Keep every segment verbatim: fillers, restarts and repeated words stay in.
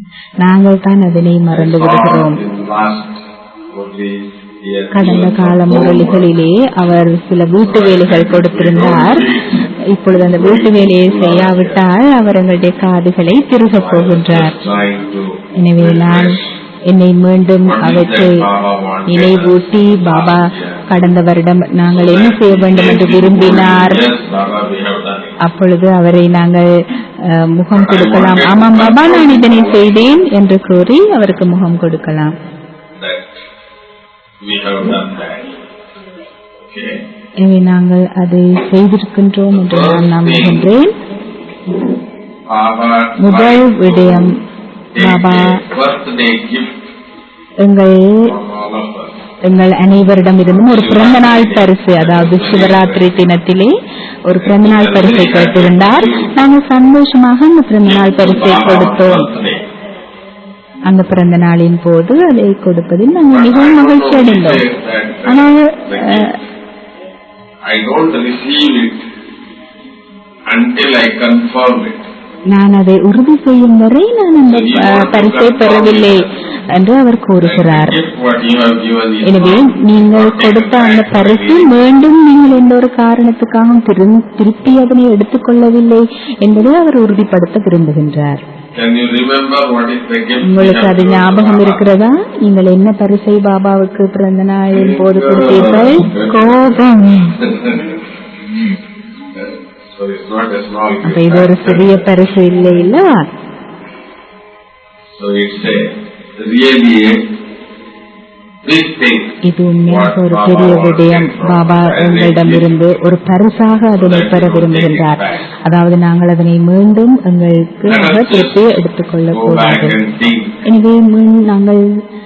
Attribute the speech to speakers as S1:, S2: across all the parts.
S1: நாங்கள் தான் அதனை மறந்து விடுகிறோம். கடந்த கால முரளிகளிலே அவர் சில வீட்டு வேலைகள் கொடுத்திருந்தார். இப்பொழுது அந்த வீட்டு வேலையை செய்யாவிட்டால் அவர் எங்களுடைய காதுகளை திருகப் போகின்றார். எனவே நான் என்னை மீண்டும் அவற்றை நினைவூட்டி, பாபா கடந்த வருடம் நாங்கள் என்ன செய்ய வேண்டும் என்று விரும்பினார், அப்பொழுது அவரை நாங்கள் முகம் கொடுக்கலாம். ஆமாம் பாபா, நான் இதனை செய்தேன் என்று கூறி அவருக்கு முகம் கொடுக்கலாம். எனவே நாங்கள் அதை செய்திருக்கின்றோம் என்று நான் நம்புகின்றேன். முதல் விடயம், பாபா எங்கள் எங்கள் அனைவரிடமிருந்தும் ஒரு பிறந்த நாள் பரிசு, அதாவது சிவராத்திரி தினத்திலே ஒரு பிறந்த நாள் பரிசை கேட்டிருந்தார். நாங்கள் சந்தோஷமாக அந்த பிறந்த நாள் பரிசை கொடுத்தோம். அந்த பிறந்த நாளின் போது அதை கொடுப்பதில் நாங்கள் மிகவும் மகிழ்ச்சி அடைந்தோம். ஆனால் நான் அதை உறுதி செய்யும் வரை நான் அந்த பரிசை பெறவில்லை என்று அவர் கூறுகிறார். எனவே நீங்கள் கொடுத்த அந்த பரிசு மீண்டும் நீங்கள் எந்த ஒரு காரணத்துக்காகவும் திருப்பி அதனை எடுத்துக்கொள்ளவில்லை என்பதை அவர் உறுதிப்படுத்த விரும்புகின்றார். உங்களுக்கு அது ஞாபகம் இருக்கிறதா? நீங்கள் என்ன பரிசை பாபாவுக்கு பிறந்த நாளின் போது கொடுத்தீர்கள்? கோபம். அப்ப இது ஒரு சிறிய பரிசு இல்லை இல்லவா? இது உண்மையாக ஒரு பெரிய விடயம். பாபா எங்களிடமிருந்து ஒரு பரிசாக அதனை பெற விரும்புகின்றார். அதாவது நாங்கள் அதனை மீண்டும் எங்களுக்கு திருப்பி எடுத்துக்கொள்ள கூடாது. எனவே நாங்கள்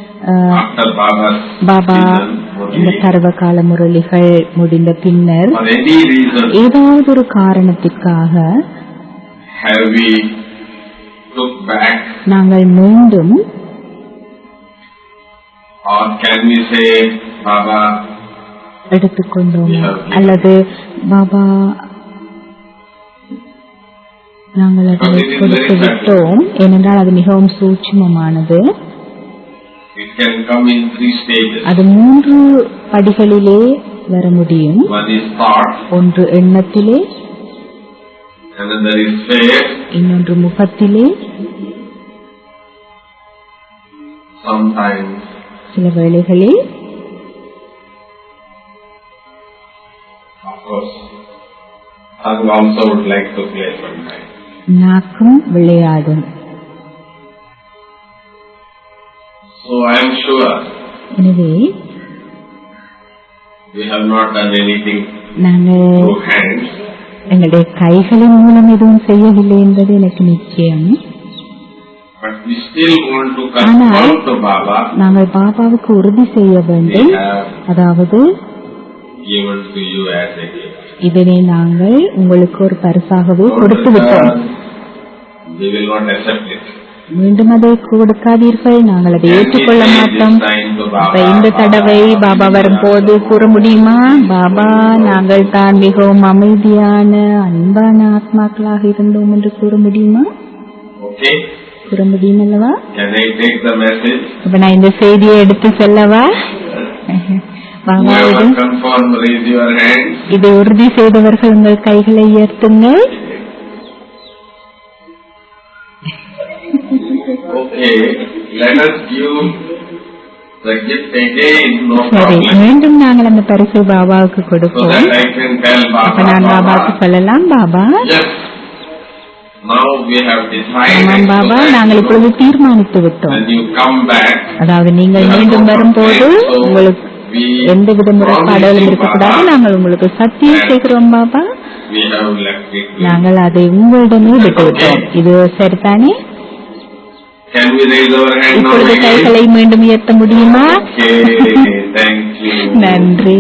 S1: பாபா இந்த சர்வகால முரளிகள் முடிந்த பின்னர் ஏதாவது ஒரு காரணத்திற்காக நாங்கள் மீண்டும் எடுத்துக்கொண்டோம் அல்லது பாபா நாங்கள் அதை கொடுத்து விட்டோம், ஏனென்றால் அது மிகவும் சூட்சுமமானது. அது மூன்று படிகளிலே வர முடியும். ஒன்று எண்ணத்திலே, இன்னொன்று முகத்திலே, சில வேளைகளில் நாக்கும் விளையாடும்.
S2: So I am sure
S1: எனவே
S2: we have not done anything
S1: நாங்கள்
S2: through hands.
S1: எங்களுடைய கைகளின் மூலம் எதுவும் செய்யவில்லை என்பது எனக்கு நிச்சயம்.
S2: But we still want to confirm to Baba.
S1: நாங்கள் பாபாவுக்கு உறுதி செய்ய வேண்டும். அதாவது
S2: given to you as a gift.
S1: இதனை நாங்கள் உங்களுக்கு ஒரு பரிசாகவே கொடுத்து விட்டோம்.
S2: We will not accept it.
S1: மீண்டும் அதை கொடுக்காதீர்கள், நாங்கள் அதை ஏற்றுக்கொள்ள மாட்டோம். இந்த தடவை பாபா வரும்போது கூற முடியுமா, பாபா நாங்கள் தான் மிகவும் அமைதியான அன்பான ஆத்மாக்களாக இருந்தோம் என்று கூற முடியுமா? கூற முடியும் அல்லவா? இப்ப நான் இந்த செய்தியை எடுத்து செல்லவா? இதை உறுதி செய்தவர்கள் உங்கள் கைகளை உயர்த்துங்கள். சரி, மீண்டும் நாங்கள் அந்த பரிசை பாபாவுக்கு கொடுப்போம். அப்ப நான் பாபாவுக்கு சொல்லலாம், பாபா ஆமாம் பாபா, நாங்கள் இப்பொழுது தீர்மானித்து விட்டோம். அதாவது நீங்கள் மீண்டும் வரும்போது உங்களுக்கு எந்த வித முறைப்பாடுகளும் இருக்கக்கூடாது. நாங்கள் உங்களுக்கு சத்தியம் செய்கிறோம் பாபா, நாங்கள் அதை உங்களிடமே விட்டுவிட்டோம். இது சரிதானே? இப்பொழுது கைகளை மீண்டும் உயர்த்த முடியுமா? நன்றி.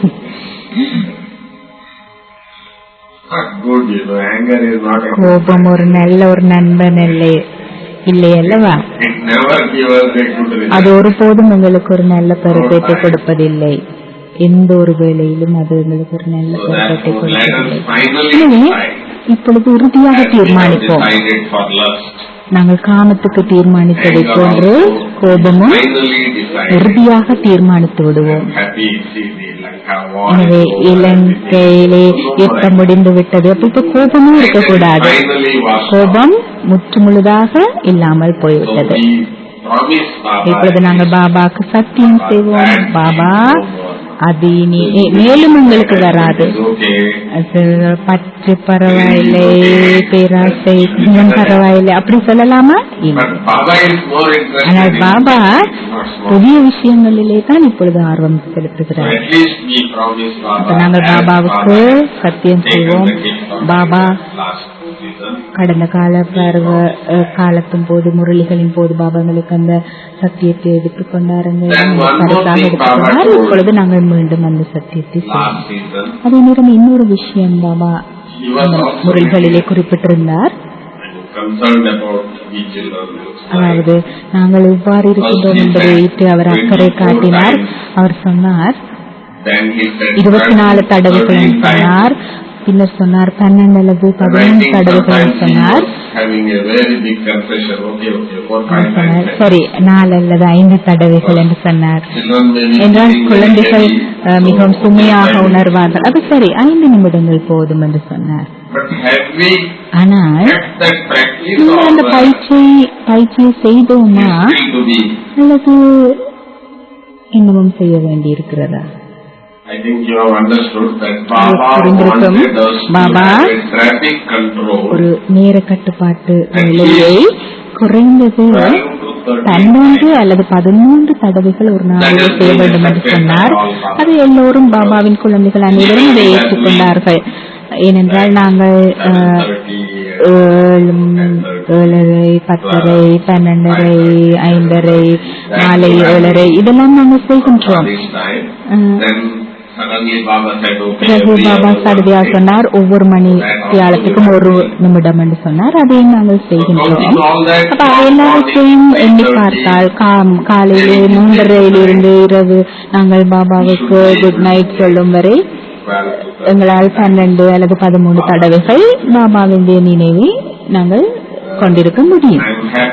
S1: கோபம் ஒரு நல்ல ஒரு நண்பன் இல்லை இல்லை அல்லவா? அது ஒருபோதும் உங்களுக்கு ஒரு நல்ல பருவத்தை கொடுப்பதில்லை. எந்த ஒரு வேளையிலும் அது உங்களுக்கு ஒரு நல்ல பருவத்தை கொடுப்பதில்லை. எனவே இப்பொழுது உறுதியாக தீர்மானிப்போம். நாங்கள் காமத்துக்கு தீர்மானித்ததை போன்று கோபமும் இறுதியாக தீர்மானித்து விடுவோம். எனவே இலங்கையிலே யுத்த முடிந்து விட்டது, அப்ப கோபமும் இருக்கக்கூடாது. கோபம் முற்றுமுழுதாக இல்லாமல் போய்விட்டது. இப்பொழுது நாங்கள் பாபாக்கு சத்தியம் செய்வோம், பாபா அது இனி மேலும் உங்களுக்கு வராது. பற்று பரவாயில்லை, பேராசை பரவாயில்லை அப்படி சொல்லலாமா? ஆனால் பாபா புதிய விஷயங்களிலே தான் இப்பொழுது ஆர்வம் செலுத்துகிறார். நாங்கள் பாபாவுக்கு சத்தியம் செய்வோம், பாபா கடந்த கால பருவ காலத்தின் போது முரளிகளின் போது பாபாங்களுக்கு அந்த சத்தியத்தை எடுத்துக்கொண்டாருங்க, பரிசாக எடுத்துக்கொண்டார். இப்பொழுது நாங்கள் மீண்டும் அந்த சத்தியத்தை செய்வோம். அதே நேரம் இன்னொரு விஷயம் பாபா முரளிகளிலே குறிப்பிட்டிருந்தார், அதாவது நாங்கள் எவ்வாறு இருக்கின்றோம் என்பதை வைத்து அவர் அக்கறை காட்டினார். அவர் சொன்னார் இருபத்தி நாலு தடவைகள் சொன்னார், பின்னர் சொன்னார் பன்னெண்டு அல்லது பதினைந்து தடவைகள் சொன்னார். சரி, நாலு அல்லது ஐந்து தடவைகள் என்று சொன்னார். என்றால் குழந்தைகள் மிகவும் சுமையாக உணர்வார்கள். அது சரி, ஐந்து நிமிடங்கள் போதும் என்று சொன்னார். ஆனால் அந்த பயிற்சி பயிற்சியை செய்தோமா அல்லது இன்னமும் செய்ய வேண்டி இருக்கிறதா?
S2: I think you have understood that Baba wanted us to have a traffic control.
S1: ஒரு நேர கட்டுப்பாட்டு நிலையை குறைந்தது பன்னெண்டு அல்லது பதிமூன்று தடவைகள் ஒரு நாளில் செய்ய வேண்டும் என்று சொன்னார். அது எல்லோரும் பாபாவின் குழந்தைகள் அனைவரும் அதை ஏற்றுக்கொண்டார்கள். ஏனென்றால் நாங்கள் ஏழரை, பத்தரை, பன்னெண்டரை, ஐந்தரை, மாலை ஏழரை இதெல்லாம் நாங்கள் செய்கின்றோம். பிறகு பாபா சடுதியா சொன்னார் ஒவ்வொரு மணி தியாலத்துக்கும் ஒரு நிமிடம் என்று சொன்னார். அதையும் நாங்கள் செய்கின்றோம். அப்ப அது எல்லாவற்றையும் எண்ணி பார்த்தால் காலையிலே மூன்றரையிலிருந்து இரவு நாங்கள் பாபாவுக்கு குட் நைட் சொல்லும் வரை எங்களால் பன்னெண்டு அல்லது பதிமூணு தடவைகள் பாபாவினுடைய நினைவை நாங்கள் கொண்டிருக்க முடியும்.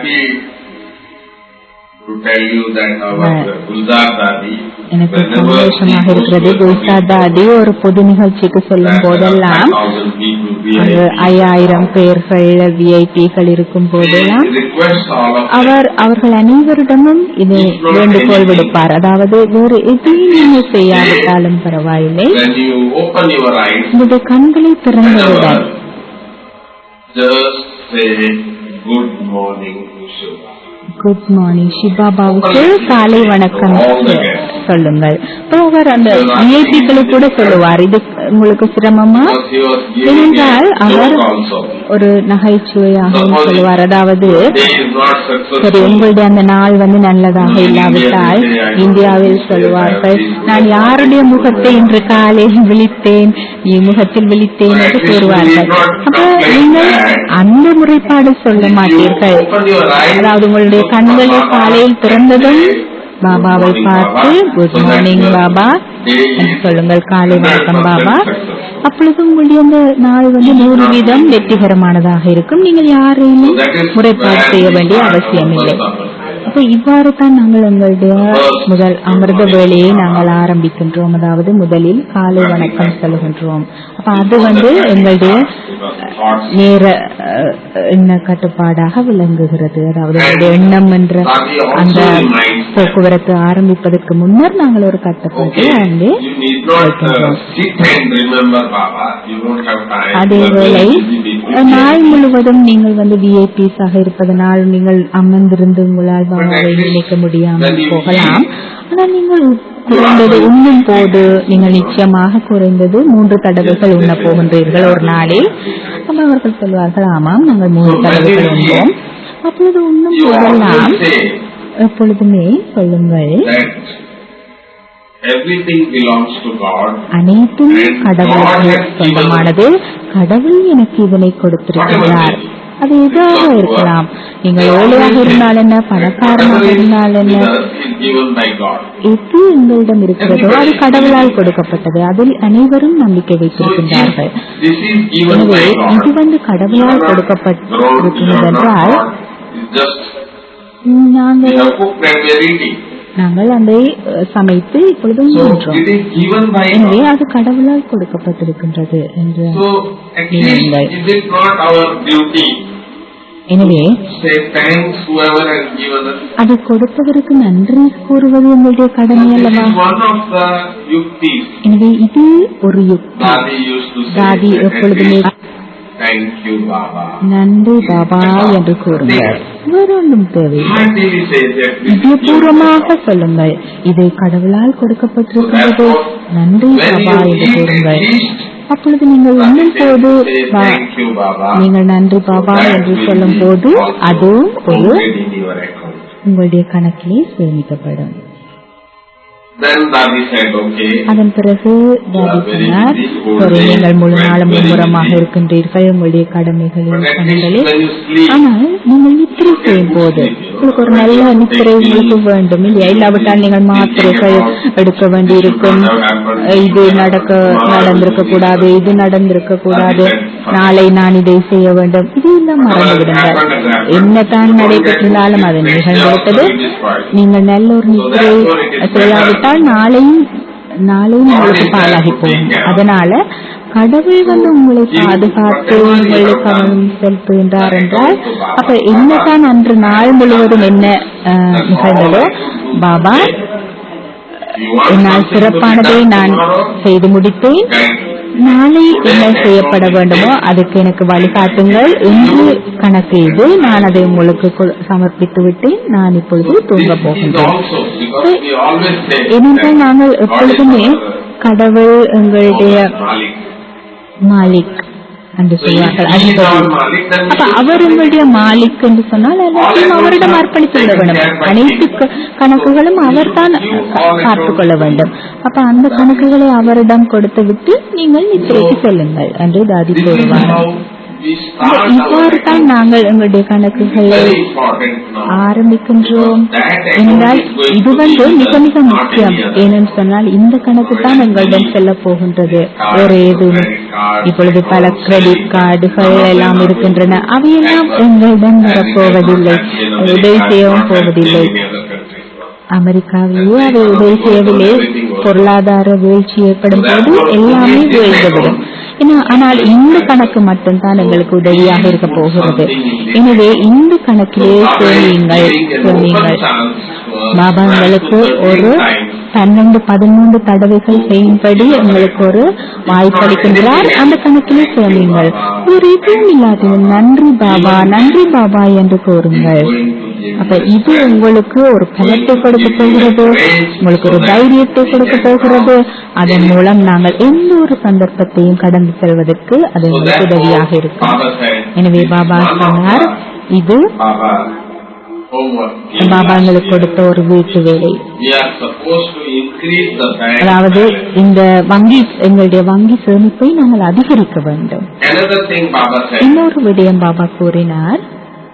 S1: எனக்கு சந்தோஷமாக இருக்கிறது. குல்சார் தாதி ஒரு பொது நிகழ்ச்சிக்கு செல்லும் போதெல்லாம் ஐயாயிரம் பேர்கள் விஐபிகள் இருக்கும் போதெல்லாம் அவர் அவர்கள் அனைவரிடமும் இதை வேண்டுகோள் விடுப்பார். அதாவது வேறு எதையும் நீங்கள் செய்யாவிட்டாலும் பரவாயில்லை, உங்களுடைய கண்களை திறந்தவுடன் குட் மார்னிங் சிவபாபாவுக்கு காலை வணக்கம் சொல்லுங்கள். அவர் அந்த விஐபிகளை கூட சொல்லுவார், இது உங்களுக்கு சிரமமா? ஏனென்றால் அவர் ஒரு நகைச்சுவையாக சொல்லுவார். அதாவது சரி, உங்களுடைய அந்த நாள் வந்து நல்லதாக இல்லாவிட்டால் இந்தியாவில் சொல்லுவார்கள், நான் யாருடைய முகத்தை இன்று காலையில் விழித்தேன், முகத்தில் விழித்தேன் என்று கூறுவார்கள். அப்ப நீங்கள் அந்த முறைப்பாடு சொல்ல மாட்டீர்கள். அதாவது உங்களுடைய கண்களை காலையில் திறந்ததும் பாபாவை பார்த்து குட் மார்னிங் பாபா என்று சொல்லுங்கள், காலை வணக்கம் பாபா. அப்பொழுது உங்களுடைய அந்த நாள் வந்து நூறு வீதம் வெற்றிகரமானதாக இருக்கும். நீங்கள் யாரையும் முறைப்பாடு செய்ய வேண்டிய அவசியம் இல்லை. அப்ப இவ்வாறு தான் நாங்கள் எங்களுடைய முதல் அமிர்த வேலையை நாங்கள் ஆரம்பிக்கின்றோம். அதாவது முதலில் காலை வணக்கம் சொல்கின்றோம். அப்ப அது வந்து எங்களுடைய நேர எண்ண கட்டுப்பாடாக விளங்குகிறது. அதாவது எண்ணம் என்ற அந்த போக்குவரத்து ஆரம்பிப்பதற்கு முன்னர் நாங்கள் ஒரு கட்டுப்பாட்டை அங்கே வைக்கின்றோம். அதேவேளை நாள் முழுவதும் நீங்கள் வந்து விஐபிஸாக இருப்பதனால் நீங்கள் அமர்ந்திருந்து உங்களால் பாபாவை நினைக்க முடியாமல் போகலாம். ஆனால் நீங்கள் குறைந்தது உண்ணும் போது நீங்கள் நிச்சயமாக குறைந்தது மூன்று தடவைகள் உண்ண போகின்றீர்கள் ஒரு நாளில். அப்ப அவர்கள் சொல்வார்கள், ஆமாம் நாங்கள் மூன்று தடவைகள் உண்போம். அப்பொழுது உண்ணும் போதெல்லாம் எப்பொழுதுமே சொல்லுங்கள், அனைத்தும் கடவுளுக்கு சொந்தமானது, கடவுள் எனக்கு இதனை கொடுத்திருக்கிறார். அது எதாக இருக்கலாம், நீங்கள் ஏழையாக இருந்தால் என்ன, பணக்காரமாக இருந்தால் என்ன, எது எங்களிடம் இருக்கிறதோ அது கடவுளால் கொடுக்கப்பட்டது. அதில் அனைவரும் நம்பிக்கை வைத்திருக்கின்றார்கள். எனவே இது வந்து கடவுளால் கொடுக்கப்பட்டிருக்கிறது என்றால்
S2: just
S1: நாங்கள்
S2: we have cooked and we are eating.
S1: நாங்கள் அதை சமைத்து இப்பொழுது
S2: So
S1: உண்கின்றோம்.
S2: it is given by
S1: எனவே
S2: God.
S1: அது கடவுளால் கொடுக்கப்பட்டிருக்கின்றது என்று
S2: So at least is it not our duty
S1: எனவே
S2: say thanks whoever has given us?
S1: அதை கொடுத்தவருக்கு நன்றி கூறுவது எங்களுடைய கடமை
S2: This
S1: அல்லவா?
S2: is one of the yuktis.
S1: எனவே இது ஒரு யுக்தி.
S2: Dadi used to say
S1: தாதி
S2: that at
S1: எப்பொழுதுமே
S2: least thank you Baba.
S1: நன்றி பாபா என்று கூறுங்கள். வேறொன்றும் தேவை.
S2: Heartily say that this is
S1: இதயபூர்வமாக சொல்லுங்கள், இது கடவுளால் கொடுக்கப்பட்டிருக்கிறது, நன்றி பாபா என்று கூறுங்கள். அப்பொழுது நீங்கள் உண்ணும் போது நீங்கள் நன்றி பாபா என்று சொல்லும் போது அதுவும் ஒரு உங்களுடைய கணக்கிலே சேமிக்கப்படும். அதன் பிறகு சொன்னார், நீங்கள் முழு நாளும் மும்முரமாக இருக்கின்றீர்கள் உங்களுடைய கடமைகளின் பணிகளில். ஆனால் நீங்கள் நித்திரை செய்யும் போது உங்களுக்கு ஒரு நல்ல நித்திரை உங்களுக்கு வேண்டும் இல்லையா? இல்லாவிட்டால் நீங்கள் மாத்திரைகள் எடுக்க வேண்டி இருக்கும். இது நடக்க நடந்திருக்க கூடாது, இது நடந்திருக்க கூடாது, நாளை நான் இதை செய்ய வேண்டும், இது எல்லாம் மறந்து விடுங்கள். என்னதான் நடைபெற்றிருந்தாலும் அது நிகழ்ந்துவிட்டது. நீங்கள் நல்ல ஒரு நித்திரை செய்யாவிட்டால் நாளையும் நாளையும் உங்களுக்கு பாழாகி போகும். அதனால கடவுள் வந்து உங்களை பாதுகாத்து உங்களை கவனம் செலுத்துகின்றார் என்றால் அப்ப என்னதான் அன்று நாள் முழுவதும் என்ன நிகழ்ந்ததோ, பாபா என்னால் சிறப்பானதை நான் செய்து முடித்தேன், நாளை என்ன செய்யப்பட வேண்டுமோ அதுக்கு எனக்கு வழிகாட்டுங்கள் என்று கணக்கு இது. நான் அதை உங்களுக்கு சமர்ப்பித்து விட்டேன், நான் இப்பொழுது தூங்க போகின்றேன். ஏனென்றால் நாங்கள் எப்பொழுதுமே கடவுள் எங்களுடைய மாலிக் என்று சொல்வார்கள், அதிபதி. அப்ப அவர் உங்களுடைய மாலிக் என்று சொன்னால் எல்லாத்தையும் அவரிடம் அர்ப்பணித்து விட வேண்டும். அனைத்து கணக்குகளும் அவர் தான் பார்த்துக் கொள்ள வேண்டும். அப்ப அந்த கணக்குகளை அவரிடம் கொடுத்து விட்டு நீங்கள் நித்திரைக்கு செல்லுங்கள் என்று தாதி கூறுவார்கள். இவ்வாறு தான் நாங்கள் எங்களுடைய கணக்குகளை ஆரம்பிக்கின்றோம். என்றால் இது வந்து மிக மிக முக்கியம். ஏனென்று சொன்னால் இந்த கணக்கு தான் எங்களிடம் செல்ல போகின்றது, வேறு எதுவும். இப்பொழுது பல கிரெடிட் கார்டுகள் எல்லாம் இருக்கின்றன, அவையெல்லாம் எங்களிடம் வரப்போவதில்லை, உதவி செய்யவும் போவதில்லை. அமெரிக்காவிலேயே அவை உதவி செய்யவில்லை. பொருளாதார வீழ்ச்சி ஏற்படும் போது எல்லாமே வீழ்ந்துவிடும். ஆனால் இந்த கணக்கு மட்டும்தான் எங்களுக்கு உதவியாக இருக்க போகிறது. எனவே இந்த கணக்கிலே சேமியுங்கள் சேமியுங்கள் பாபா உங்களுக்கு ஒரு பன்னெண்டு பதிமூன்று தடவைகள் செய்யும்படி உங்களுக்கு ஒரு வாய்ப்பளிக்கின்றார். அந்த கணக்கிலே சேமியுங்கள். ஒரு எதுவும் இல்லாத நன்றி பாபா நன்றி பாபா என்று கூறுங்கள். அப்ப இது உங்களுக்கு ஒரு பலத்தை கொடுக்க போகிறது, உங்களுக்கு ஒரு தைரியத்தை கொடுக்க போகிறது. அதன் மூலம் நாங்கள் எந்த ஒரு சந்தர்ப்பத்தையும் கடந்து செல்வதற்கு அது உங்களுக்கு உதவியாக இருக்கும். எனவே பாபா சொன்னார், இது பாபா எங்களுக்கு கொடுத்த ஒரு வீட்டு வேலை. அதாவது இந்த வங்கி எங்களுடைய வங்கி சேமிப்பை நாங்கள் அதிகரிக்க வேண்டும். இன்னொரு விடயம் பாபா கூறினார்,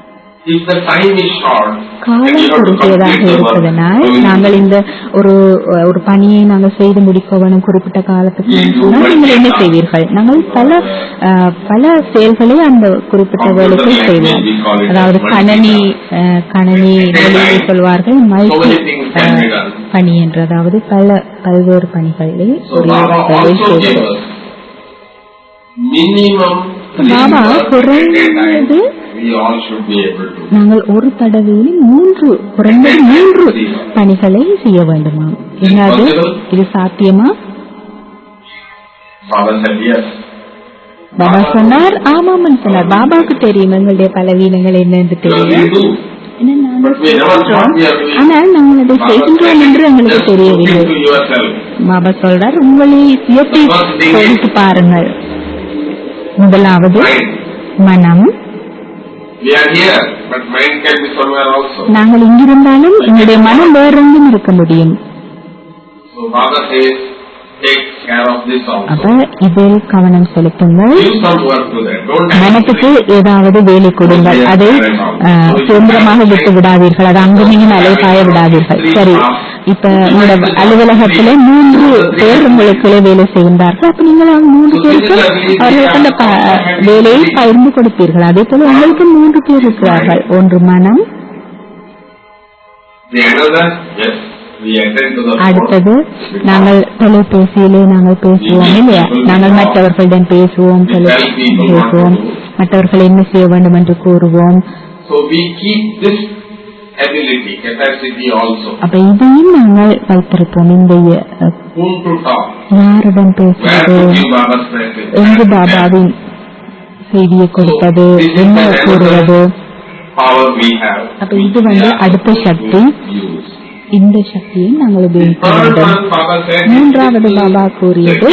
S1: காலம் குறுகியதாக இருப்பதனால் நாங்கள் இந்த ஒரு ஒரு பணியை நாங்கள் செய்து முடிக்க வேணும் குறிப்பிட்ட காலத்துக்கு சொன்னால் நீங்கள் என்ன செய்வீர்கள்? நாங்கள் பல பல செயல்களை அந்த குறிப்பிட்ட வேலைகள் செய்வோம். அதாவது கணனி கணனி மொழியை சொல்வார்கள் மல்டி பணி என்று, அதாவது பல பல்வேறு பணிகளை செய்வது. பாபா குறைந்தது நாங்கள் ஒரு தடவையில் மூன்று குறைந்தது மூன்று பணிகளை செய்ய வேண்டுமா? என்னது இது சாத்தியமா? பாபா சொன்னார், ஆமாம் சொன்னார். பாபாவுக்கு தெரியும் எங்களுடைய பலவீனங்கள் என்னென்று தெரியும். ஆனால் நாங்கள் அதை செய்கின்றோம் என்று எங்களுக்கு தெரியவில்லை. பாபா சொல்றார், உங்களை சுயத்தை சோதித்து பாருங்கள். முதலாவது மனம். நாங்கள் இங்கிருந்தாலும் எங்களுடைய மனம் வேறெங்கும் இருக்க முடியும். அப்ப இதில் கவனம் செலுத்துங்கள். மனத்துக்கு ஏதாவது வேலை கொடுங்கள், அதை சுதந்திரமாக விட்டு விடாதீர்கள், அதை அங்கு நீங்கள் அலைபாய விடாதீர்கள். சரி, இப்ப உங்களோட அலுவலகத்துல மூன்று பேர் உங்களுக்கு வேலை செய்கின்றார்கள். அப்ப நீங்கள் மூன்று பேருக்கு அவர்களுக்கு அந்த வேலையை பகிர்ந்து கொடுப்பீர்கள். அதே போல உங்களுக்கு மூன்று பேர் இருக்கிறார்கள். ஒன்று மனம், அடுத்தது நாங்கள் தொலைபேசியிலே நாங்கள் பேசுவோம் இல்லையா, நாங்கள் மற்றவர்களிடம் பேசுவோம், பேசுவோம், மற்றவர்கள் என்ன செய்ய வேண்டும் என்று கூறுவோம். அப்ப இதையும் நாங்கள் வைத்திருப்போம். இந்த யாருடன் பேசுவது, எங்கு பாபாவின் செய்தியை கொடுப்பது, என்ன கூறுவது. அப்ப இது வந்து அடுத்த சக்தி. இந்த சக்தியை நாங்கள் உபயோகிக்க வேண்டும். மூன்றாவது பாபா கூறியது,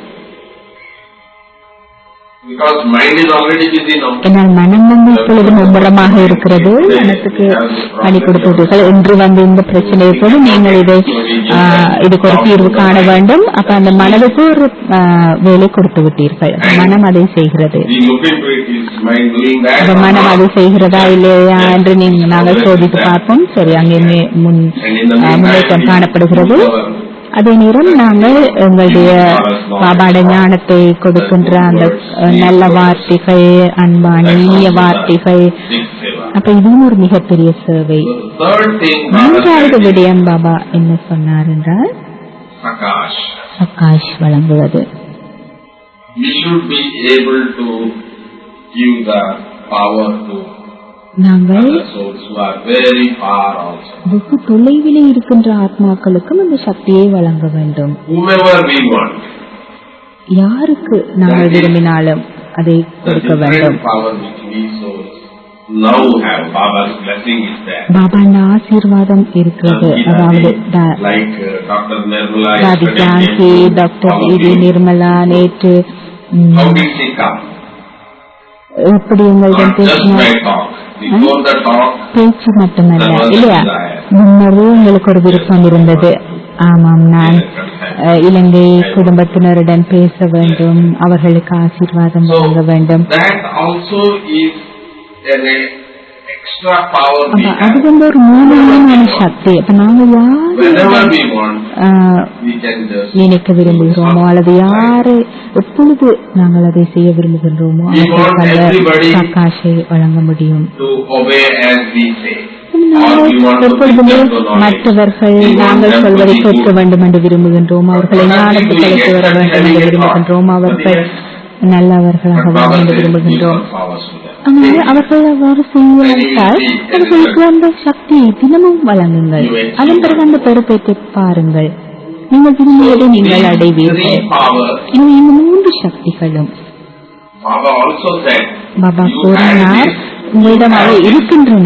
S1: என்னால் மனம் வந்து இப்பொழுது மும்முரமாக இருக்கிறது, மனத்துக்கு பணி கொடுத்தீர்கள் என்று வந்து இந்த பிரச்சனை போது நீங்கள் இதை இதுக்கு ஒரு தீர்வு காண வேண்டும். அப்ப அந்த மனதுக்கு ஒரு வேலை கொடுத்து விட்டீர்கள். மனம் அதை செய்கிறது. மனம் அதை செய்கிறதா இல்லையா என்று நீங்கள் நாங்கள் சோதித்து பார்ப்போம். சரி, அங்கே முன்னேற்றம் காணப்படுகிறது. அதே நேரம் நாங்கள் எங்களுடைய பாபாட ஞானத்தை கொடுக்கின்ற அந்த நல்ல வார்த்தைகள், அன்பான இனிய வார்த்தைகள், அப்ப இதுவும் ஒரு மிகப்பெரிய சேவை. மூன்றாவது விடயம் பாபா என்ன சொன்னார் என்றால் சகாஷ் வழங்குவது. நாங்கள் வெகு தொலைவிலே இருக்கின்ற ஆத்மாக்களுக்கும் அந்த சக்தியை வழங்க வேண்டும். யாருக்கு நாங்கள் விரும்பினாலும் அதை கொடுக்க வேண்டும். பாபா ஆசீர்வாதம் இருக்கிறது. அதாவது ஜான்சி, டாக்டர் இடி நிர்மலா நேற்று எப்படி உங்களிடம் பேசினார். பேச்சு மட்டுமல்ல இல்லையா, முன்னரே உங்களுக்கு ஒரு விருப்பம் இருந்தது. ஆமாம், நான் இலங்கை குடும்பத்தினருடன் பேச வேண்டும், அவர்களுக்கு ஆசீர்வாதம் வழங்க வேண்டும். அது வந்து ஒரு மூலமான சக்தி. அப்ப நாங்க யாரு நினைக்க விரும்புகிறோமோ அல்லது யாரை எப்பொழுது நாங்கள் அதை செய்ய விரும்புகின்றோமோ அவர்களுக்கு சகாஷை வழங்க முடியும். எப்பொழுதுமே மற்றவர்கள் நாங்கள் சொல்வதை கேட்க வேண்டும் என்று விரும்புகின்றோம், அவர்களை ஞானத்துக்கு அழைத்து வர வேண்டும் என்று விரும்புகின்றோம், அவர்கள் நல்லவர்களாக வேண்டும் என்று விரும்புகின்றோம். அவர்கள் அவ்வாறு செய்யாவிட்டால் அவர்களுக்கு அந்த சக்தியை தினமும் வழங்குங்கள். அதன் பிறகு அந்த பொறுப்பேற்று பாருங்கள், நீங்கள் விரும்பியதை நீங்கள் அடைவீர்கள். எனவே இந்த மூன்று சக்திகளும் பாபா கூறினார், உங்களிடம் அவை இருக்கின்றன,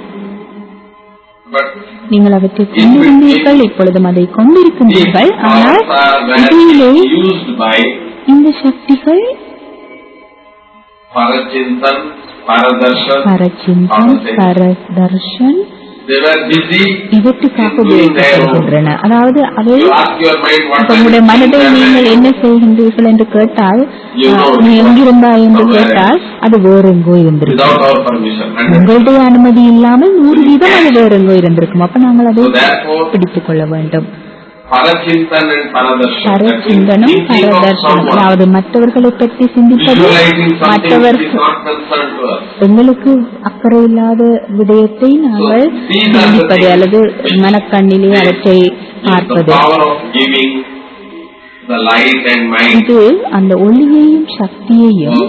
S1: நீங்கள் அவற்றை கொண்டிருந்தீர்கள், இப்பொழுதும் அதை கொண்டிருக்கின்றீர்கள். ஆனால் இதிலே இந்த சக்திகள் பரச்சிந்தன், பரதர்ஷன் இவற்றுக்காக உபயோகிக்கப்படுகின்றன. அதாவது அவை உங்களுடைய மனதை நீங்கள் என்ன செய்கின்றீர்கள் என்று கேட்டால், நீ எங்கிருந்தாய் என்று கேட்டால் அது வேறெங்கோ இருந்திருக்கும். உங்களுடைய அனுமதி இல்லாமல் நூறு வீதம் அது வேறெங்கோ இருந்திருக்கும். அப்ப நாங்கள் அதை பிடித்துக் கொள்ள வேண்டும். பரச்சிந்தனும் பரதர்ஷனம், அதாவது மற்றவர்களை பற்றி சிந்திப்பது, மற்றவர்கள் எங்களுக்கு அக்கறை இல்லாத விடயத்தை நாங்கள் சிந்திப்பது அல்லது மனக்கண்ணிலே அவற்றை பார்ப்பது. இது அந்த ஒளியையும் சக்தியையும்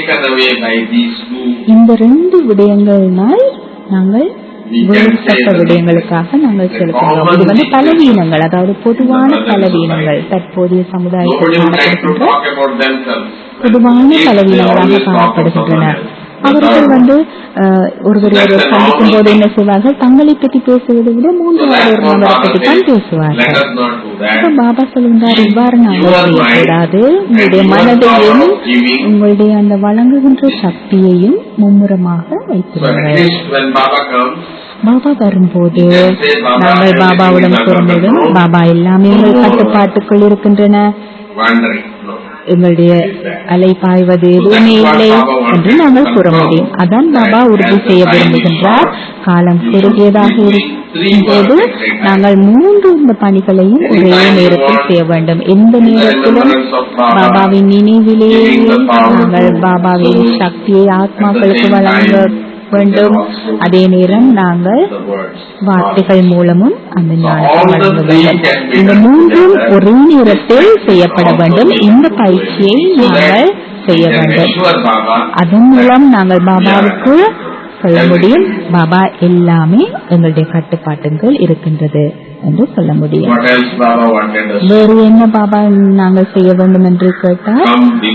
S1: இந்த ரெண்டு விடயங்களினால் நாங்கள் வேறுபட்ட விடயங்களுக்காக நாங்கள் செலுத்துகிறோம். இது வந்து பலவீனங்கள், அதாவது பொதுவான பலவீனங்கள், தற்போதைய சமுதாயத்தில் பொதுவான பலவீனங்களாக காணப்படுகின்றன. அவர்கள் வந்து ஒருவர் ஒருவர் சந்திக்கும் போது என்ன செய்வார்கள், தங்களை பற்றி பேசுவதை விட மூன்றாவது ஒரு நபரை பற்றி தான் பேசுவார்கள். பாபா சொல்கின்றார், இவ்வாறு நாங்கள் செய்யக்கூடாது. உங்களுடைய மனதையும் உங்களுடைய அந்த வழங்குகின்ற சக்தியையும் மும்முரமாக வைத்திருங்கள். பாபா வரும்போது நாங்கள் பாபாவுடன் கூறும்போது, பாபா எல்லாமே உங்கள் கட்டுப்பாட்டுக்குள் இருக்கின்றன, எங்களுடைய அலை பாய்வது எதுவுமே இல்லை என்று நாங்கள் கூற முடியும். அதான் பாபா உறுதி செய்ய விரும்புகின்றார். காலம் குறுகியதாக இப்போது நாங்கள் மூன்று இந்த பணிகளையும் ஒரே நேரத்தில் செய்ய வேண்டும். எந்த நேரத்திலும் பாபாவின் நினைவிலேயே நாங்கள் பாபாவின் சக்தியை ஆத்மாக்களுக்கு வழங்க வேண்டும். அதே நேரம் நாங்கள் வார்த்தைகள் மூலமும் அந்த ஞானத்தை வழங்க வேண்டும். இந்த மூன்றும் ஒரே நேரத்தில் செய்யப்பட வேண்டும். இந்த பயிற்சியை நாங்கள் செய்ய வேண்டும். அதன் மூலம் நாங்கள் பாபாவுக்கு சொல்ல முடியும், பாபா எல்லாமே எங்களுடைய கட்டுப்பாட்டுகள் இருக்கின்றது என்று சொல்ல முடியும். வேறு என்ன பாபா நாங்கள் செய்ய வேண்டும் என்று கேட்டால்,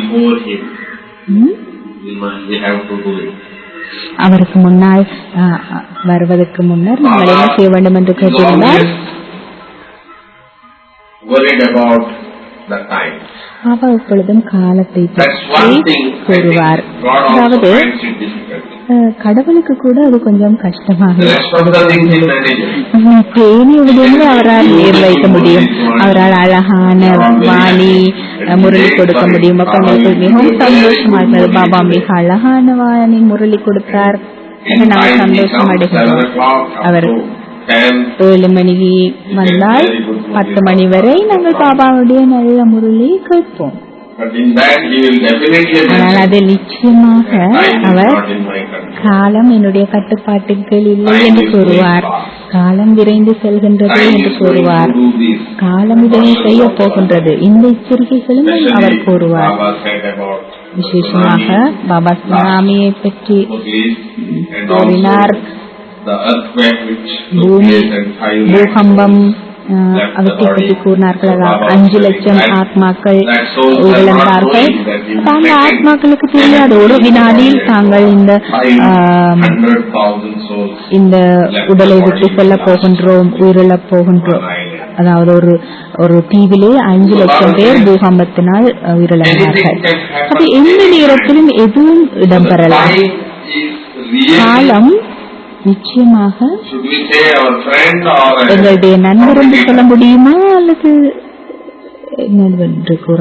S1: அவருக்கு முன்னால் வருவதற்கு முன்னர் நாங்கள் என்ன செய்ய வேண்டும் என்று கேட்டிருந்தால், பாபா எப்பொழுதும் காலத்தை பற்றி கூறுவார். அதாவது கடவுளுக்கு கூட அது கொஞ்சம் கஷ்டமாக தேனிய விடமே அவரால் நிர்வகிக்க முடியும். அவரால் அழகான வாணி முரளி கொடுக்க முடியும். அப்ப எங்களுக்கு மிகவும் சந்தோஷமா இருந்தது. பாபா மிக அழகான வாணி முரளி கொடுத்தார் என்று நாங்கள் சந்தோஷம் அடைகிறோம். அவர் ஏழு மணிக்கு வந்தால் பத்து மணி வரை நாங்கள் பாபாவுடைய நல்ல முரளி கேட்போம். ஆனால் அது நிச்சயமாக அவர் காலம் என்னுடைய கட்டுப்பாட்டுகள் இல்லை என்று கூறுவார். காலம் விரைந்து செல்கின்றது என்று கூறுவார். காலம் இதனை செய்ய போகின்றது. இந்த எச்சரிக்கைகளும் அவர் கூறுவார். விசேஷமாக பாபா சுனாமியை பற்றி கூறினார். பூகம்பம் அவற்றை பற்றி கூறினார்கள். அஞ்சு லட்சம் ஆத்மாக்கள் உயிரிழந்தார்கள். தாங்கள் ஆத்மாக்களுக்கு தெரியாத ஒரு வினாடியில் தாங்கள் இந்த இந்த உடலை விட்டு செல்ல போகின்றோம், உயிரிழப் போகின்றோம். அதாவது ஒரு ஒரு தீவிலே அஞ்சு லட்சம் பேர் பூகம்பத்தினால் உயிரிழந்தார்கள். அது எந்த நேரத்திலும் எதுவும் இடம்பெறலாம். காலம் நிச்சயமாக எங்களுடைய நண்பர் என்று சொல்ல முடியுமா அல்லது என்று கூற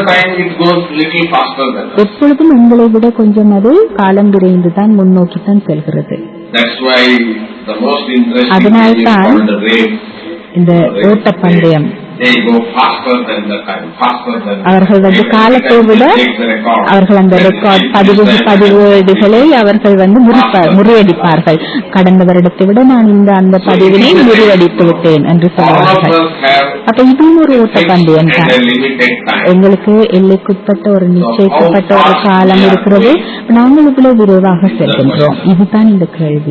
S1: எப்பொழுதும் உங்களை விட கொஞ்சம் அது காலம் விரைந்துதான் முன்னோக்கித்தான் செல்கிறது. அதனால்தான் இந்த ஓட்டப்பந்தயம் அவர்கள் வந்து காலத்தை விட அவர்கள் அந்த ரெக்கார்ட் பதிவு பதிவுகளை அவர்கள் வந்து முறியடிப்பார்கள். கடந்த வருடத்தை விட நான் இந்த அந்த பதிவினை முறியடித்து விட்டேன் என்று சொல்வார்கள். அப்ப இதுவும் ஒரு ஓட்டப்பந்தயம் தான். எங்களுக்கு எல்லைக்குட்பட்ட ஒரு நிச்சயிக்கப்பட்ட ஒரு காலம் இருக்கிறது. நாங்கள் இவ்வளவு விரைவாக செல்கின்றோம். இதுதான் இந்த கேள்வி.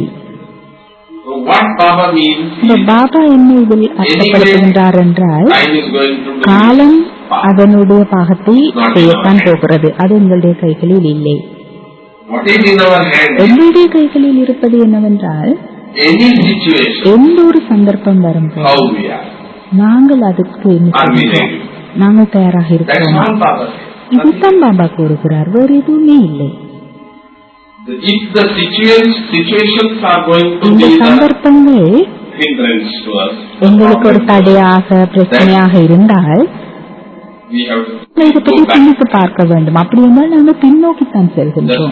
S1: பாபா என்ன இதில் அர்த்தப்படுத்துகின்றார் என்றால், காலம் அதனுடைய பாகத்தை செய்யத்தான் போகிறது. அது எங்களுடைய கைகளில் இல்லை. எங்களுடைய கைகளில் இருப்பது என்னவென்றால், எந்த ஒரு சந்தர்ப்பம் வரும்போது நாங்கள் அதுக்கு நாங்கள் தயாராக இருக்கிறோம். இதுதான் பாபா கூறுகிறார். வேறு எதுவுமே இல்லை.
S2: If the situations are going to be
S1: சந்தர்ப்பங்கள் எங்களுக்கு ஒரு தடையாக பிரச்சனையாக இருந்தால் இதை பற்றி சிந்தித்து பார்க்க வேண்டும். அப்படி என்றால் நாங்கள் பின்னோக்கித்தான் செல்கின்றோம்.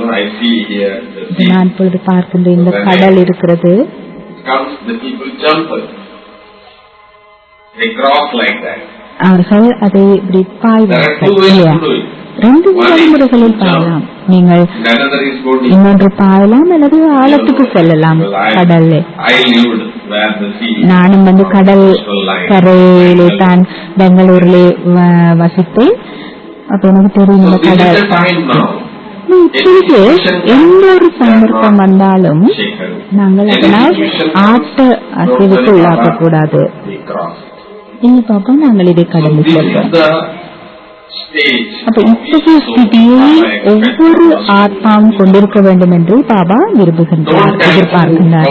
S1: நான் இப்பொழுது பார்க்கின்ற இந்த கடல் இருக்கிறது. அவர்கள் அதை இப்படி பாய்வார்கள். ரெண்டு வழிமுறைகளில் பாயலாம். நீங்கள் இன்னொன்று பாயலாம் அல்லது ஆழத்துக்கு செல்லலாம். கடல்ல நானும் வந்து கடல் கரையிலே தான் பெங்களூரிலே வசித்தேன். அப்ப எனக்கு தெரியும் இந்த கடல். இப்பொழுது எந்த ஒரு சந்தர்ப்பம் வந்தாலும் நாங்கள் அதனால் ஆட்ட அசைவுக்கு உள்ளாக்க கூடாது. இல்ல பாப்பா, நாங்கள் இதை கடந்து செல்வோம். அப்ப இத்தகைய ஸ்திதியை ஒவ்வொரு ஆத்மாவும் கொண்டிருக்க வேண்டும் என்று பாபா விரும்புகின்றார், எதிர்பார்க்கின்றார்.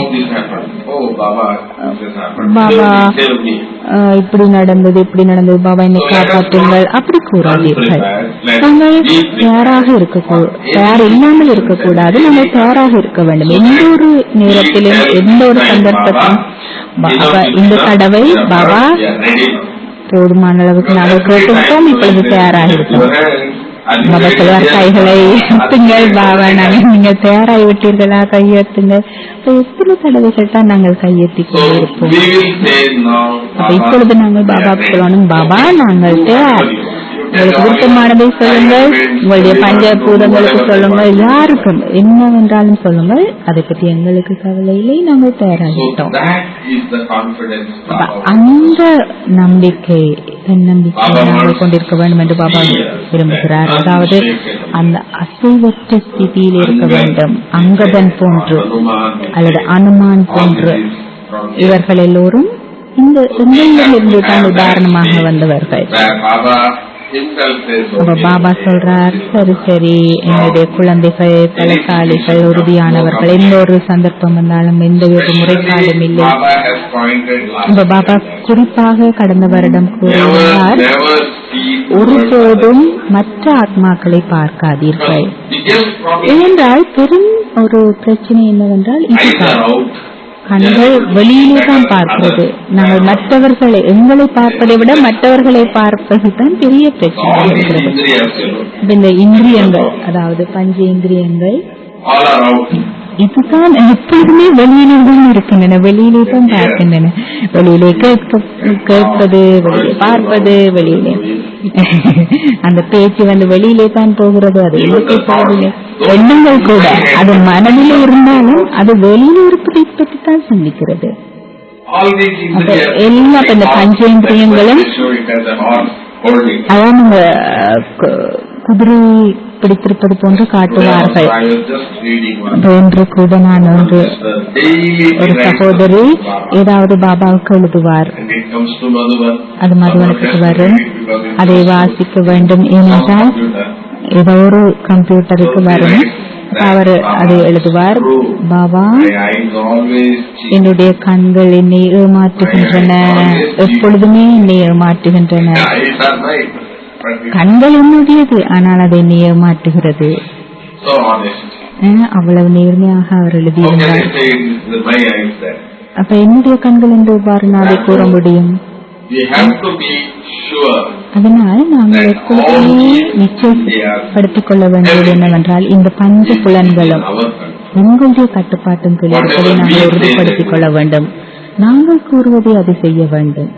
S1: பாபா இப்படி நடந்தது இப்படி நடந்தது பாபா என்னை காப்பாற்றுங்கள் அப்படி கூறாதீர்கள். நாங்கள் தயாராக இருக்க தயார் இல்லாமல் இருக்கக்கூடாது. நாங்கள் தயாராக இருக்க வேண்டும். எந்த ஒரு நேரத்திலும் எந்த ஒரு சந்தர்ப்பத்திலும் பாபா இந்த தடவை பாபா போதுமான அளவுக்கு நாங்கள் கேட்டுவிட்டோம், இப்பொழுது தயாராக இருக்கிறோம். பாபா சொல்வார், கைகளை எத்துங்கள் பாபா, நாங்கள் நீங்க தயாராகி விட்டீர்களா, கையெத்துங்கள். எத்தனை தடவைகள் தான் நாங்கள் கையெத்தி கொண்டிருப்போம். இப்பொழுது நாங்கள் பாபா சொல்லணும், பாபா நாங்கள் தயார், உங்களுக்கு விருப்பமானதை சொல்லுங்கள், உங்களுடைய பஞ்சபூதங்களுக்கு சொல்லுங்கள், யாருக்கும் என்னவென்றாலும் சொல்லுங்கள், அதை பற்றி எங்களுக்கு கவலை இல்லை, நாங்கள் தயாராகிட்டோம். அந்த நம்பிக்கை தன்னம்பிக்கை நாங்கள் கொண்டிருக்க வேண்டும் என்று பாபா விரும்புகிறார். அதாவது அந்த அசைவற்ற ஸ்திதியில் இருக்க வேண்டும். அங்கதன் போன்று அல்லது அனுமான் போன்று இவர்கள் எல்லோரும் இந்த இருந்து தான் உதாரணமாக வந்தவர்கள். பாபா சொல்றார், சரி சரி என்னுடைய குழந்தைகள் பலசாலிகள் உறுதியானவர்கள், எந்த ஒரு சந்தர்ப்பம் வந்தாலும் எந்த ஒரு முறைப்பாடும் இல்லை. பாபா குறிப்பாக கடந்த வருடம் கூறினார், ஒருபோதும் மற்ற ஆத்மாக்களை பார்க்காதீர்கள். ஏனென்றால் பெரும் ஒரு பிரச்சனை என்னவென்றால், கண்கள் வெளியிலே தான் பார்க்கிறது. நாங்கள் மற்றவர்களை எங்களை பார்ப்பதை விட மற்றவர்களை பார்ப்பது தான் பெரிய பிரச்சனை இருக்கிறது. இந்த இந்திரியங்கள், அதாவது பஞ்ச இந்திரியங்கள் இதுதான் எப்போதுமே வெளியிலே தான் இருக்கின்றன, வெளியிலே தான் பார்க்கின்றன. வெளியிலே கேட்பது, வெளியே பார்ப்பது, வெளியிலே அந்த பேச்சு வந்து வெளியிலே தான் போகிறது. அது இயற்கை போவதில்லை. எண்ணங்கள் கூட அது மனதிலே இருந்தாலும் அது வெளியில இருப்பதை பற்றி தான் சிந்திக்கிறது. எல்லா இந்த பஞ்சேந்திரியங்களும் அதான் நம்ம குதிரை பிடித்திருப்பது போன்று காட்டுவார்கள். ஒன்று கூட நான் ஒன்று ஒரு சகோதரி ஏதாவது பாபாவுக்கு எழுதுவார், அது மதுவனுக்கு வரும், அதை வாசிக்க வேண்டும். ஏனென்றால் ஏதோ ஒரு கம்ப்யூட்டருக்கு வரும், அவர் அதை எழுதுவார், பாபா என்னுடைய கண்கள் என்னை ஏமாற்றுகின்றன, எப்பொழுதுமே என்னை ஏமாற்றுகின்றன. கண்கள் என்னுடையது, ஆனால் அதை என்னை ஏமாற்றுகிறது. அவ்வளவு நேர்மையாக அவர் எழுதியிருந்தார். அப்ப என்னுடைய கண்கள் என்று அதை கூற முடியும். அதனால் நாங்கள் எப்பொழுதுமே நிச்சயப்படுத்திக் கொள்ள வேண்டியது என்னவென்றால், இந்த பஞ்ச புலன்களும் உங்களுடைய கட்டுப்பாட்டின் கீழ் இருப்பதை நாங்கள் உறுதிப்படுத்திக் கொள்ள வேண்டும். நாங்கள் கூறுவதை அது செய்ய வேண்டும்.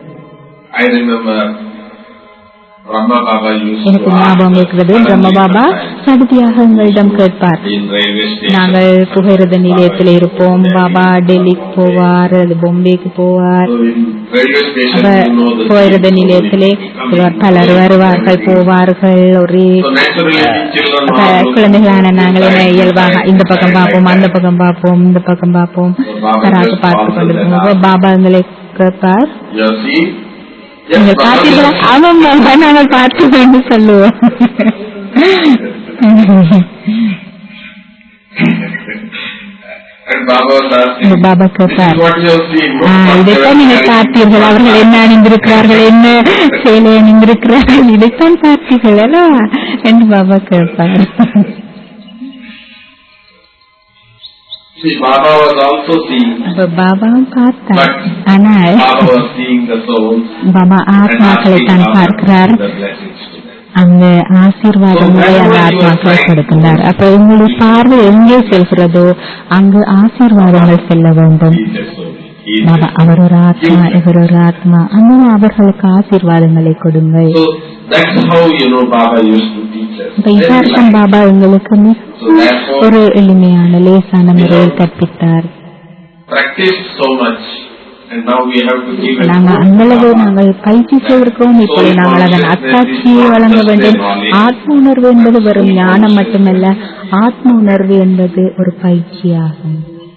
S1: எனக்கு ஞாபகம் இருக்கிறது, பிரம்ம பாபா சடுதியாக எங்களிடம் கேட்பார், நாங்கள் புகையிரத நிலையத்தில் இருப்போம், பாபா டெல்லிக்கு போவார், அது பொம்பேக்கு போவார். புகையிரத நிலையத்திலே பலர் வருவார்கள் போவார்கள். ஒரே குழந்தைகளான நாங்கள் என்ன இயல்பாக இந்த பக்கம் பார்ப்போம், அந்த பக்கம் பார்ப்போம், இந்த பக்கம் பார்ப்போம், பராக்கு பார்த்து கொண்டிருப்போம். பாபா எங்களை கேட்பார், நீங்கள் பார்த்தீர்களா? ஆமாம் நாங்கள் பார்த்து கொண்டு சொல்லுவோம். பாபா கேட்பார், இதைத்தான் நீங்கள் பார்த்தீர்கள், அவர்கள் என்ன அணிந்திருக்கிறார்கள், என்ன சேலை அணிந்திருக்கிறார்கள், இதைத்தான் பார்த்தீர்கள் அல்லவா என்று பாபா கேட்பார். பாபாவும் பார்த்தார், ஆனால் பாபா ஆத்மாக்களை தான் பார்க்கிறார், அந்த ஆசீர்வாதங்களை அந்த ஆத்மாக்களை கொடுக்கின்றார். அப்ப உங்களுடைய பார்வை எங்கே செல்கிறதோ அங்கு ஆசீர்வாதங்கள் செல்ல வேண்டும். அவர் ஒரு ஆத்மா, இவர் ஒரு ஆத்மா, அந்த அவர்களுக்கு ஆசீர்வாதங்களை கொடுங்கள். பாபா எங்களுக்கு ஒரு எளிமையான லேசான முறையில் கற்பித்தார். நாங்கள் அந்தளவு நாங்கள் பயிற்சி செய்திருக்கோம். இப்போது நாங்கள் அதன் அத்தாட்சியை வழங்க வேண்டும். ஆத்ம உணர்வு என்பது வெறும் ஞானம் மட்டுமல்ல, ஆத்ம உணர்வு என்பது ஒரு பயிற்சியாகும்.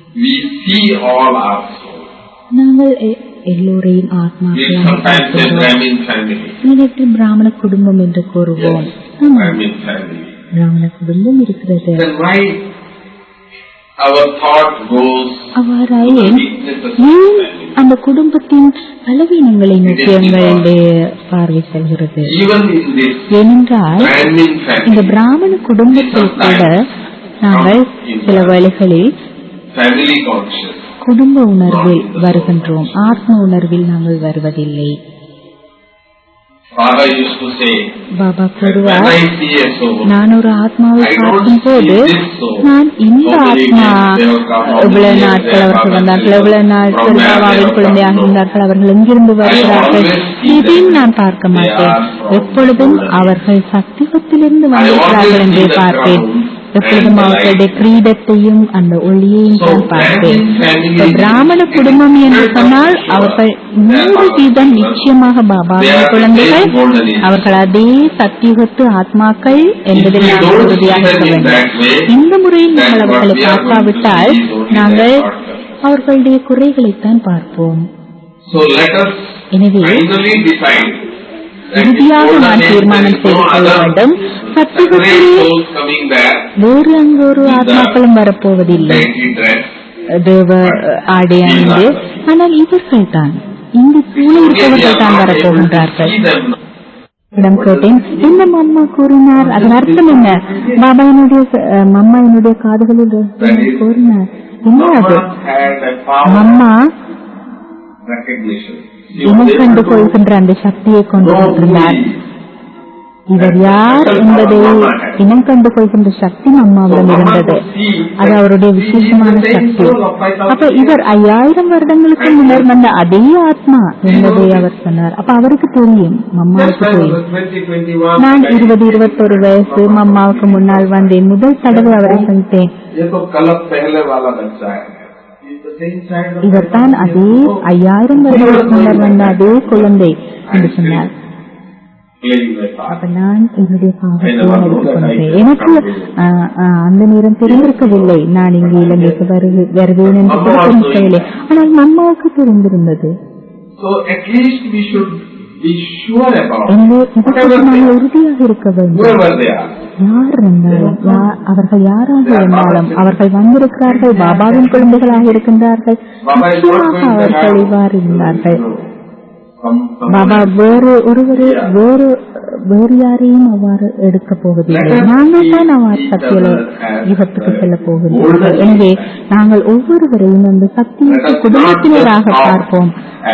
S1: நாங்கள் எல்லோரையும் ஆத்மாக்களாக பிராமண குடும்பம் என்று கூறுவோம். பிராமண குடும்பம் இருக்கிறது. அவ்வாறாயின் அந்த குடும்பத்தின் பலவீனங்களை நோக்கி எங்களுடைய பார்வை செல்கிறது. ஏனென்றால் இந்த பிராமண குடும்பத்தில் கூட நாங்கள் சில வேளைகளில் குடும்ப உணர்வில் வருகின்றோம், ஆத்ம உணர்வில் நாங்கள் வருவதில்லை.
S2: Father used to say,
S1: Baba
S2: when
S1: கூறுவார்,
S2: I see a soul,
S1: நான் ஒரு ஆத்மாவை
S2: I don't
S1: பார்க்கும்
S2: see
S1: போது
S2: this soul.
S1: நான் இந்த
S2: How many
S1: ஆத்மா
S2: years they have come, how
S1: எவ்வளவு
S2: many years
S1: நாட்கள்
S2: they have
S1: அவர்கள்
S2: come,
S1: வந்தார்கள்,
S2: and
S1: எவ்வளவு நாட்கள்
S2: from where they
S1: பாபாவின்
S2: have
S1: குழந்தையாக
S2: come, no.
S1: இருந்தார்கள், அவர்கள் எங்கிருந்து வருகிறார்கள்,
S2: always see
S1: இதையும்
S2: them.
S1: நான் பார்க்க
S2: They
S1: மாட்டேன்.
S2: are from
S1: எப்பொழுதும்
S2: the golden
S1: அவர்கள் சத்தியத்திலிருந்து
S2: I
S1: வந்திருக்கிறார்கள்
S2: always
S1: என்றே
S2: see the
S1: பார்ப்பேன்.
S2: crown
S1: எப்பொழுதும்
S2: and the
S1: அவர்களுடைய
S2: light.
S1: கிரீடத்தையும் அந்த ஒளியையும்
S2: So,
S1: தான் பார்ப்பேன்.
S2: Brahmin family
S1: இப்ப பிராமண
S2: is
S1: குடும்பம் என்று
S2: hundred
S1: சொன்னால்
S2: percent sure
S1: அவர்கள்
S2: they are
S1: நூறு வீதம்
S2: Bhagavad
S1: நிச்சயமாக
S2: They
S1: பாபாவின்
S2: are the
S1: குழந்தைகள்,
S2: same golden age.
S1: அவர்கள் அதே சத்தியுகத்து ஆத்மாக்கள்
S2: If
S1: என்பதில்
S2: we
S1: நாங்கள்
S2: don't see
S1: உறுதியாக
S2: them
S1: இருக்க
S2: in
S1: வேண்டும்.
S2: that way,
S1: இந்த முறையில்
S2: then
S1: நாங்கள்
S2: what
S1: அவர்களை
S2: we are going to
S1: பார்க்காவிட்டால்
S2: see is only
S1: நாங்கள்
S2: their shortcomings.
S1: அவர்களுடைய குறைகளைத்தான் பார்ப்போம்.
S2: So let us
S1: எனவே
S2: finally decide that in
S1: இறுதியாக
S2: golden
S1: நான்
S2: age there
S1: தீர்மானம்
S2: is no
S1: செய்து கொள்ள
S2: other
S1: வேண்டும்,
S2: separate
S1: சத்தியுகத்திலே
S2: souls coming there
S1: வேறு அங்கு ஒரு ஆத்மாக்களும் வரப்போவதில்லை
S2: dainty dress.
S1: தேவ ஆடை அணிந்து. ஆனால் இவர்கள் தான், இங்கு சூழ இருப்பவர்கள் தான் வரப்போகின்றார்கள். இடம் கேட்டேன், என்ன மம்மா கூறினார், அதன் அர்த்தம் என்ன? பாபா என்னுடைய அஹ், மம்மா என்னுடைய காதுகளில் கூறினார். என்ன அது? Mamma
S2: Recognition.
S1: இனம் கண்டு கொள்கின்ற அந்த சக்தியை கொண்டிருக்கிறார். இவர் யார் என்பதை இனம் கண்டு கொள்கின்ற சக்தி அம்மாவிடம் இருந்தது. அது அவருடைய விசேஷமான சக்தி. அப்ப இவர் ஐயாயிரம் வருடங்களுக்கு முன்னர் வந்த அதே ஆத்மா என்பதை அவர் சொன்னார். அப்ப அவருக்கு தெரியும், மம்மாவுக்கு தெரியும். நான் இருபது இருபத்தொரு வயசு மம்மாவுக்கு முன்னால் வந்தேன். முதல் தடவை அவரை சந்தித்தேன். இவர் தான் அதே ஐயாயிரம் வருடங்களுக்கு முன்னர் வந்த அதே குழந்தை என்று சொன்னார். அப்ப நான் என்னுடைய பாவத்தை நடித்துக் கொண்டேன். எனக்கு அந்த நேரம் தெரிந்திருக்கவில்லை, நான் இங்கு இலங்கைக்கு வருவேன் என்று கூட தெரிவிக்கவில்லை. ஆனால் மம்மாவுக்கு தெரிந்திருந்தது. எனவே இதற்கு நாங்கள் உறுதியாக இருக்க வேண்டும். யார் இருந்தாலும், அவர்கள் யாராக இருந்தாலும், அவர்கள் வந்திருக்கிறார்கள், பாபாவின் குழந்தைகளாக இருக்கின்றார்கள். நிச்சயமாக அவர்கள் இவ்வாறு இருந்தார்கள். பாபா வேறு ஒருவரை வேறு வேறு யாரையும் அவ்வாறு எடுக்க போவதில்லை. நாங்கள் தான் அவ்வாறு சத்திய யுகத்துக்கு செல்ல போகிறோம். எனவே நாங்கள் ஒவ்வொருவரையும் அந்த சத்திய குடும்பத்தினராக பார்ப்போம்.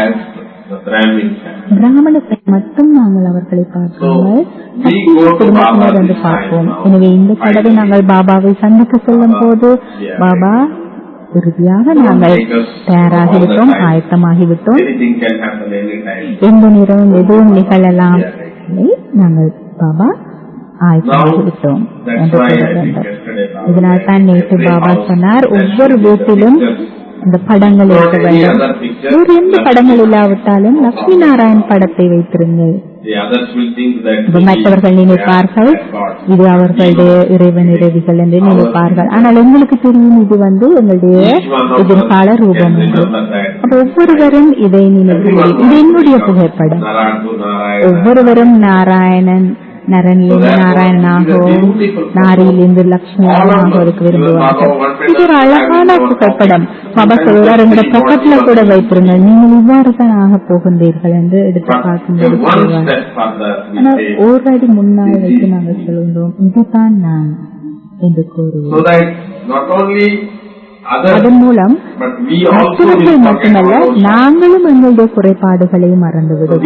S1: பிராமணத்தை மட்டும் நாங்கள் அவர்களை பார்க்காமல் சத்திய குடும்பத்தினர் என்று பார்ப்போம். எனவே இந்த தடவை நாங்கள் பாபாவை சந்திக்க செல்லும் போது, பாபா இறுதியாக நாங்கள் தயாராகிவிட்டோம், ஆயத்தமாகிவிட்டோம், எந்த நேரமும் எதுவும் நிகழலாம், நாங்கள் பாபா ஆயத்தமாகிவிட்டோம் என்று கூற வேண்டும். இதனால் தான் நேற்று பாபா சொன்னார், ஒவ்வொரு வீட்டிலும் இந்த படங்கள் இருக்க வேண்டும். வேறு எந்த படங்கள் இல்லாவிட்டாலும் லட்சுமி நாராயண் படத்தை வைத்திருங்கள். மற்றவர்கள் நினைப்பார்கள் இது அவர்களுடைய இறைவன் இறைவிகள் என்று நினைப்பார்கள். ஆனால் எங்களுக்கு தெரியும் இது வந்து எங்களுடைய எதிர்கால ரூபம் என்று. அப்ப ஒவ்வொருவரும் இதை நினைக்கிறேன், இது என்னுடைய புகைப்படம். ஒவ்வொருவரும் நாராயணன் நரனிலிருந்து நாராயணனாகவும் நாரியிலிருந்து லட்சுமியாகவும் விரும்புவார்கள். இது ஒரு அழகான புகைப்படம். பாபா சொல்றார், எங்களுடைய பக்கத்துல கூட வைத்திருங்க, நீங்கள் இவ்வாறு தான் ஆக போகின்றீர்கள் என்று எடுத்து பார்க்கும்போது சொல்வார். ஆனால் ஓரடி முன்னால் வைத்து நாங்கள் சொல்கின்றோம், இதுதான் நான் என்று கூறுவோம். அதன் மூலம் மற்றவர்கள் மட்டுமல்ல, நாங்களும் எங்களுடைய குறைபாடுகளை மறந்துவிடுவோம்.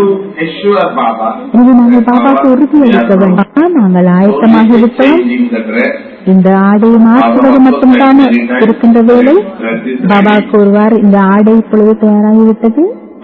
S1: இது நாங்கள் பாபாவுக்கு உறுதியளிக்க வேண்டும். நாங்கள் ஆயத்தமாகிவிட்டோம். இந்த ஆடையை மாற்றுவது மட்டும்தான் இருக்கின்ற வேலை. பாபா கூறுவார், இந்த ஆடை இப்பொழுது தயாராகிவிட்டது.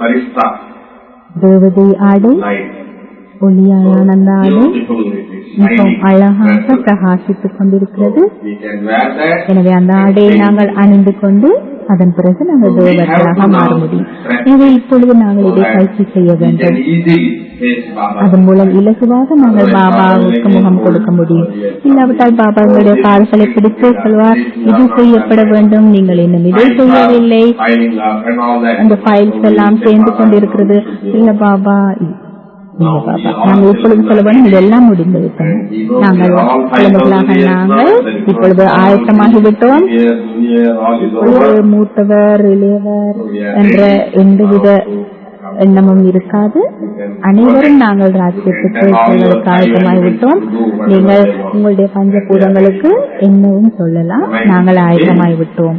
S1: தேவதை ஆடை, ஒளியான அந்த ஆடை மிகவும் அழகாக பிரகாசித்துக் கொண்டிருக்கிறது. எனவே அந்த ஆடையை நாங்கள் அணிந்து கொண்டு அதன் பிறகு நாங்கள் தேவர்களாக மாற முடியும். எனவே இப்பொழுது நாங்கள் இதை பயிற்சி செய்ய வேண்டும். அதன் மூலம் இலகுவாக நாங்கள் பாபாவுக்கு முகம் கொடுக்க முடியும். இல்லாவிட்டால் பாபா எங்களுடைய கால்களை பிடித்து சொல்வார், இது செய்யப்பட வேண்டும், நீங்கள் இன்னும் இதை செய்யவில்லை, அந்த ஃபைல்ஸ் எல்லாம் சேர்ந்து கொண்டிருக்கிறது. இல்ல பாபா, நாங்கள் இப்பொழுது சொல்ல வேண்டும், இதெல்லாம் முடிந்துவிட்டோம், நாங்கள் குழந்தைகளாக நாங்கள் இப்பொழுது ஆயத்தமாகிவிட்டோம். இப்பொழுது மூத்தவர் இளையவர் என்ற எந்தவித எண்ணமும் இருக்காது. அனைவரும் நாங்கள் ராஜ்யத்துக்கு செல்வதற்கு ஆயத்தமாகிவிட்டோம். நீங்கள் உங்களுடைய பஞ்சபூதங்களுக்கு என்னவும் சொல்லலாம், நாங்கள் ஆயத்தமாகிவிட்டோம்.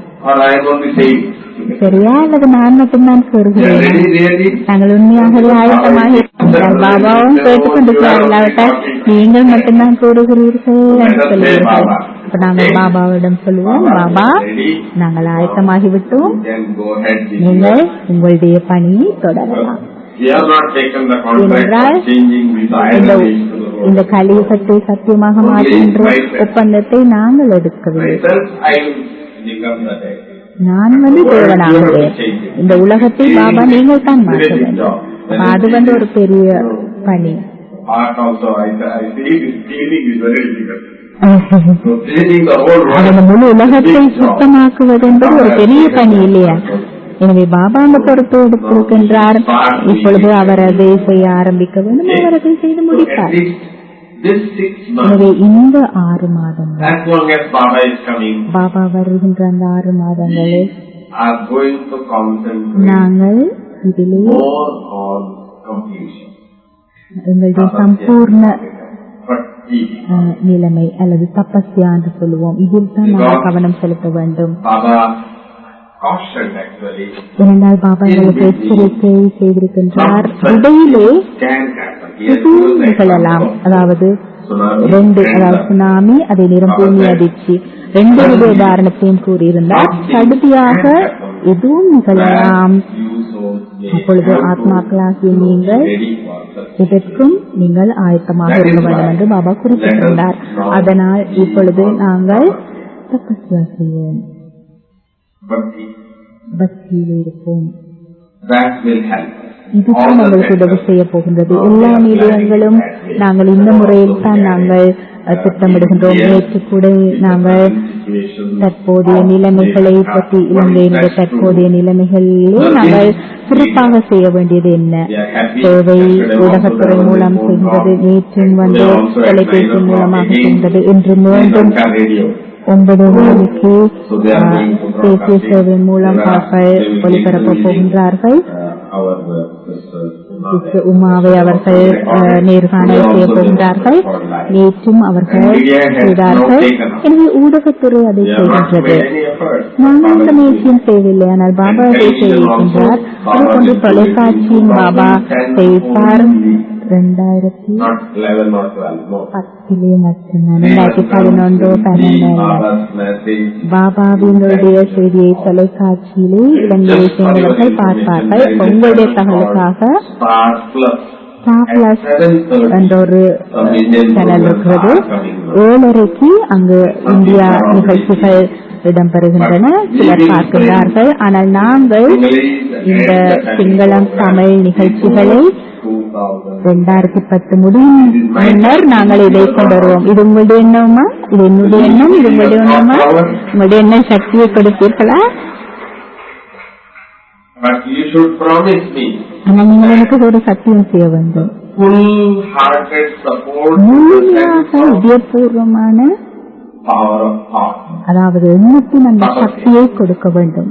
S1: சரியா அல்லது நான் மட்டும்தான் கூறுகிறேன்? நாங்கள் உண்மையாகவே ஆயத்தமாகி என்றால் பாபாவும் கேட்டுக்கொண்டிருக்கிறார், இல்லாவிட்டால் நீங்கள் மட்டும்தான் கூறுகிறீர்கள் என்று சொல்லுவீர்கள். இப்ப நாங்கள் பாபாவிடம் சொல்லுவோம், பாபா நாங்கள் ஆயத்தமாகிவிட்டோம், நீங்கள் உங்களுடைய பணியை தொடரலாம். ஏனென்றால் இந்த கலியுகத்தை சத்தியமாக மாற்றுகின்ற ஒப்பந்தத்தை நாங்கள் எடுக்கவில்லை. நான் வந்து தேவனாகிறேன், இந்த உலகத்தை பாபா நீங்கள் தான் மாற்ற வேண்டும். அது வந்து ஒரு பெரிய பணி. அந்த முழு உலகத்தை சுத்தமாக்குவது என்பது ஒரு பெரிய பணி இல்லையா? எனவே பாபா அந்த பொறுப்பை எடுத்திருக்கின்றார். இப்பொழுது அவர் அதை செய்ய ஆரம்பிக்க வேண்டும், அவர் அதை செய்து முடிப்பார். எனவே இந்த ஆறு மாதங்கள் பாபா வருகின்ற அந்த ஆறு மாதங்களில் நாங்கள் இதிலே எங்களுடைய சம்பூர்ண நிலைமை அல்லது தபஸ்யா என்று சொல்லுவோம், இதில் தான் நாங்கள் கவனம் செலுத்த வேண்டும். ஏனென்றால் பாபா எங்களுக்கு எச்சரிக்கை செய்திருக்கின்றார், இடையிலே நிகழலாம். அதாவது ரெண்டு, அதாவது சுனாமி, அதை நிறம் பூமி அதிர்ச்சி, ரெண்டு வித உதாரணத்தையும் கூறியிருந்தார். சடுதியாக எதுவும் நிகழலாம். அப்பொழுது ஆத்மாக்களாகிய நீங்கள் இதற்கும் நீங்கள் ஆயத்தமாக இருக்க வேண்டும் என்று பாபா குறிப்பிட்டிருந்தார். அதனால் இப்பொழுது நாங்கள் தபஸ்யா செய்வோம், பக்தியில் இருப்போம். இதுதான் உங்களுக்கு உதவி செய்ய போகின்றது. எல்லா நிலையங்களும் நாங்கள் இந்த முறையில் தான் நாங்கள் திட்டமிடுகின்றோம். நேற்று கூட நாங்கள் தற்போதைய நிலைமைகளை பற்றி, இலங்கையினுடைய தற்போதைய நிலைமைகளிலே நாங்கள் சிறப்பாக செய்ய வேண்டியது என்ன, சேவை ஊடகத்துறை மூலம் செய்கின்றது, நேற்றும் வந்து தொலைபேசி மூலமாக செய்கின்றது, இன்று மீண்டும் ஒன்பது மணிக்கு தேசிய சேவை மூலம் அவர்கள் ஒளிபரப்ப போகின்றார்கள். உமாவை அவர்கள் நேர்காணல் செய்ய போகின்றார்கள். நேற்றும் அவர்கள் செய்தார்கள். எனவே ஊடகத்துறை அதை செய்கின்றது. நாங்கள் இந்த முயற்சியும் செய்யவில்லை, ஆனால் பாபா அதை செய்கின்றார். அதுபோன்று தொலைக்காட்சியின் பாபா செய்வார். ரெண்டாயிரத்தி பத்திலே மட்டும்தான், ரெண்டாயிரத்தி பதினொன்று பன்னெண்டு பாபாவினுடைய செய்தியை தொலைக்காட்சியிலே இலங்கையை சேர்ந்தவர்கள் பார்ப்பார்கள். உங்களுடைய தகவலுக்காக என்ற ஒரு சேனல் இருக்கிறது. ஏழரைக்கு அங்கு இந்தியா நிகழ்ச்சிகள் இடம்பெறுகின்றன, சிலர் பார்க்கின்றார்கள். ஆனால் நாங்கள் இந்த சிங்களம் தமிழ் நிகழ்ச்சிகளை இரண்டாயிரத்தி பத்து முடியும் முன்னர் நாங்கள் இதை கொண்டு வருவோம். இது உங்களுடைய எண்ணமா? இது என்னுடைய எண்ணம், இது உங்களுடைய எண்ணமா? உங்களுடைய என்ன சக்தியை கொடுப்பீர்களா? ஆனால் நீங்கள் எனக்கு ஒரு சத்தியம் செய்ய வேண்டும். முழுமையாக இதயபூர்வமான, அதாவது எண்ணத்தின் அந்த சக்தியை கொடுக்க வேண்டும்,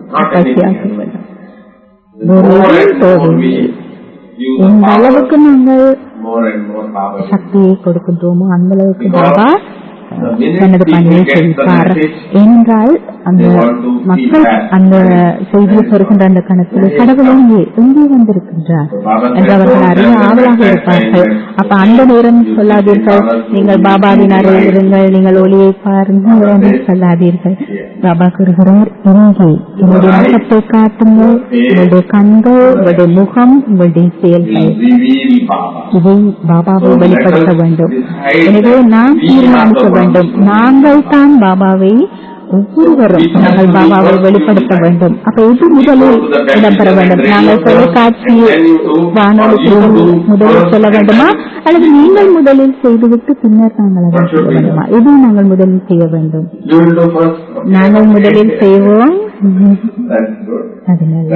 S1: எந்த அளவுக்கு நாங்கள் சக்தியை கொடுக்கின்றோமோ அந்த அளவுக்கு பாபா தனது பணியை செய்வார். என்றால் அந்த மக்கள் அந்த செய்தியை பெறுகின்ற அந்த கணக்கில் கடவுள் எங்கே எங்கே வந்திருக்கின்றார் என்று அவர்கள் அறிய ஆவலாக இருப்பார்கள். அப்ப அந்த நேரம் சொல்லாதீர்கள், நீங்கள் பாபாவின் அறையில் இருங்கள், நீங்கள் ஒளியை பாருங்கள் என்று சொல்லாதீர்கள். பாபா கூறுகிறார், இங்கே உங்களுடைய முகத்தை காட்டுங்கள், உங்களுடைய கண்கள், உங்களுடைய முகம், உங்களுடைய செயல்கள், இதை பாபாவை வெளிப்படுத்த வேண்டும். எனவே நாம் தீர்மானிக்க வேண்டும், நாங்கள் தான் பாபாவை ஒவ்வொருவரும் நாங்கள் பாபாவை வெளிப்படுத்த வேண்டும். அப்ப இது முதலில் இடம்பெற வேண்டும். நாங்கள் தொலைக்காட்சி வானொலி முதலில் சொல்ல வேண்டுமா, அல்லது நீங்கள் முதலில் செய்துவிட்டு பின்னர் நாங்கள் அதை செய்ய வேண்டுமா? இது நாங்கள் முதலில் செய்ய வேண்டும். நாங்கள் முதலில் செய்வோம். அதனால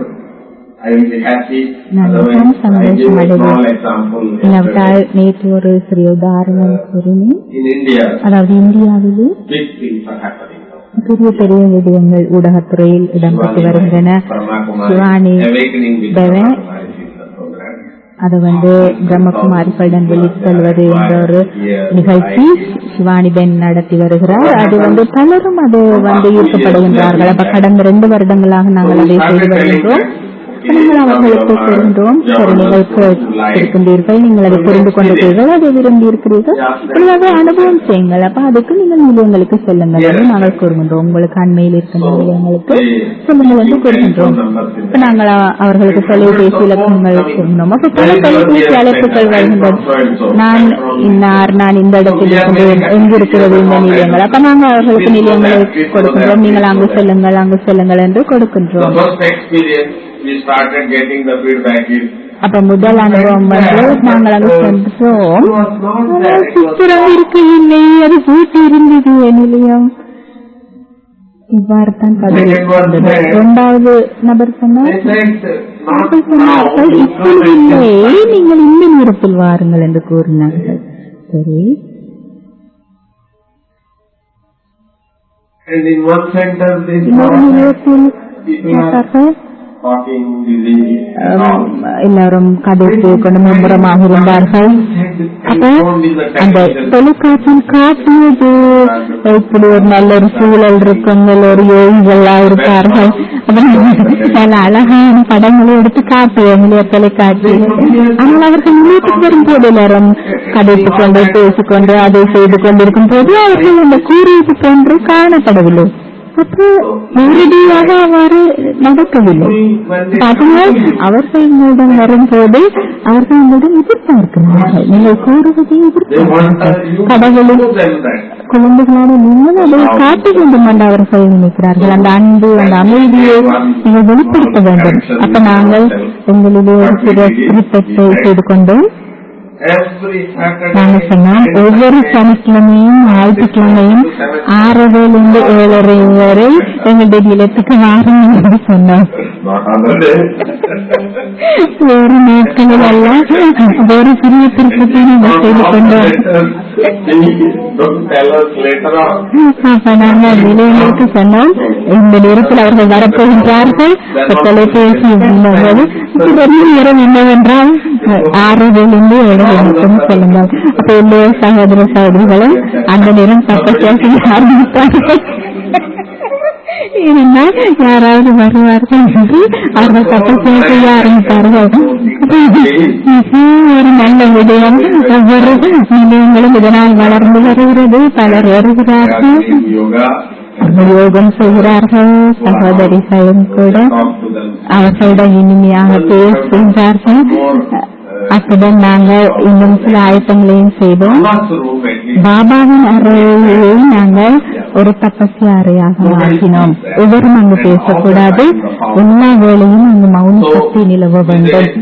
S1: நான் சந்தோஷம் அடைவேன். நேற்று ஒரு சிறிய உதாரணம் கூறினேன். அதாவது இந்தியாவிலே பெரிய பெரிய விடயங்கள் ஊடகத்துறையில் இடம்பெற்று வருகின்றன. சிவானி பெவன் அது வந்து பிரம்மகுமாரிகளுடன் வெளிச்செல்வது என்ற ஒரு நிகழ்ச்சி சிவானி பெண் நடத்தி வருகிறார். அது வந்து பலரும் அது வந்து ஈர்க்கப்படுகின்றார்கள். அப்ப கடந்த ரெண்டு வருடங்களாக நாங்கள் அதை செய்து வருகின்றோம். நீங்கள் அவர்களுக்கு கூறுகின்றோம், சரி நீங்கள் கேட்டிருக்கின்றீர்கள், நீங்கள் அதை புரிந்து கொண்டிருக்கிறீர்கள், அதை விரும்பி இருக்கிறீர்கள், அதை அனுபவம் செய்யுங்கள். அப்ப அதுக்கு நீங்கள் நிலையங்களுக்கு செல்லுங்கள் என்று நாங்கள் கூறுகின்றோம். உங்களுக்கு அண்மையில் இருக்கின்ற நிலையங்களுக்கு செல்லுங்கள் என்று கூறுகின்றோம். இப்ப நாங்கள் அவர்களுக்கு தொலைபேசி இலக்கங்கள் கூறினோம். அப்ப பல தொலைபேசி அழைப்புகள் வருகின்றது. நான் இன்னார், நான் இந்த இடத்தில் இருக்கின்றேன், எங்கு இருக்கிறது இந்த நிலையங்கள். அப்ப நாங்கள் அவர்களுக்கு நிலையங்களை கொடுக்கின்றோம். நீங்கள் அங்கு செல்லுங்கள், அங்கு செல்லுங்கள் என்று கொடுக்கின்றோம். அப்ப முதல் அனுபவம் வந்து நாங்கள் அங்கு சென்றோம், சித்திரம் இருக்கையில்லை, அது பூட்டி இருந்தது நிலையம். இவ்வாறு தான் பதில். இரண்டாவது நபர் சொன்னார், இப்பொழுது இல்லை, நீங்கள் இந்த நேரத்தில் வாருங்கள் என்று கூறினார்கள். சரி, எல்லாரும் கதைத்து கொண்டு மும்முரமாக இருந்தார்கள். அந்த தொலைக்காட்சியில் காட்டியது இப்படி ஒரு நல்ல ஒரு சூழல் இருக்கும், ஒரு யோகிகளாக இருப்பார்கள், நல்ல அழகான படங்களை எடுத்து காட்டுவோம் தொலைக்காட்சி. ஆனால் அவர்கள் வீட்டுக்கு வரும்போது எல்லாரும் கதைத்து கொண்டு பேசிக்கொண்டு அதை செய்து கொண்டிருக்கும் போது அவர்கள் அந்த கூறியது போன்று காணப்படவில்லை. அப்போ நேரடியாக அவ்வாறு நடக்கவில்லை. அவர்கள் மூலம் வரும்போது அவர்கள் மூலம் எதிர்பார்க்கிறார்கள், நீங்கள் கூறுவதை எதிர்பார்க்கிறார்கள். கடவுளும் குழந்தைகளான நீங்கள் அதை காட்ட வேண்டும் என்று அவர்கள் நினைக்கிறார்கள். அந்த அன்பு, அந்த அமைதியை நீங்கள் வெளிப்படுத்த வேண்டும். அப்ப நாங்கள் உங்களிலே ஒரு சிறு திருத்தத்தை செய்து கொண்டோம். நாங்கள் சொன்னோம், ஒவ்வொரு சனிக்கிழமையும் ஞாயிற்றுக்கிழமையும் ஆறரையிலிருந்து ஏழரை வரை எங்களுடைய நிலத்துக்கு வாருங்கள் என்று சொன்னோம். வேறு நாட்களில் அல்ல, வேறு சிறிய திருப்பத்தை நாங்கள் செய்து கொண்டோம். அப்ப நாங்கள் நிலையங்களுக்கு சொன்னோம், இந்த நேரத்தில் அவர்கள் வரப்போகின்றார்கள். தொலைபேசி நேரம் என்னவென்றால் ஆறரையிலிருந்து ஏழரை மட்டும் சொல்லுங்கள். அப்ப எல்லோரு சகோதர சகோதரிகளும் அந்த நேரம் தப்பத்தியாக ஆரம்பித்தார்கள். ஏனென்றால் யாராவது வருவார்கள் என்று அவர்கள் தப்பத்தியாக செய்ய ஆரம்பித்தார்கள். ஒரு நல்ல விடயம். ஒவ்வொரு நிலையங்களும் இதனால் வளர்ந்து வருகிறது. பலர் வருகிறார்கள், யோகம் செய்கிறார்கள். சகோதரிகளும் கூட அவர்களுடன் இனிமையாக பேசுகின்றார்கள். அத்துடன் நாங்கள் இன்னும் சில ஆயத்தங்களையும் செய்தோம். பாபாவின் அறையை நாங்கள் ஒரு தபஸ்ய அறையாக மாற்றினோம். எவரும் அங்கு பேசக்கூடாது, எல்லா வேளையும் அங்கு மௌன சக்தி நிலவ வேண்டும்.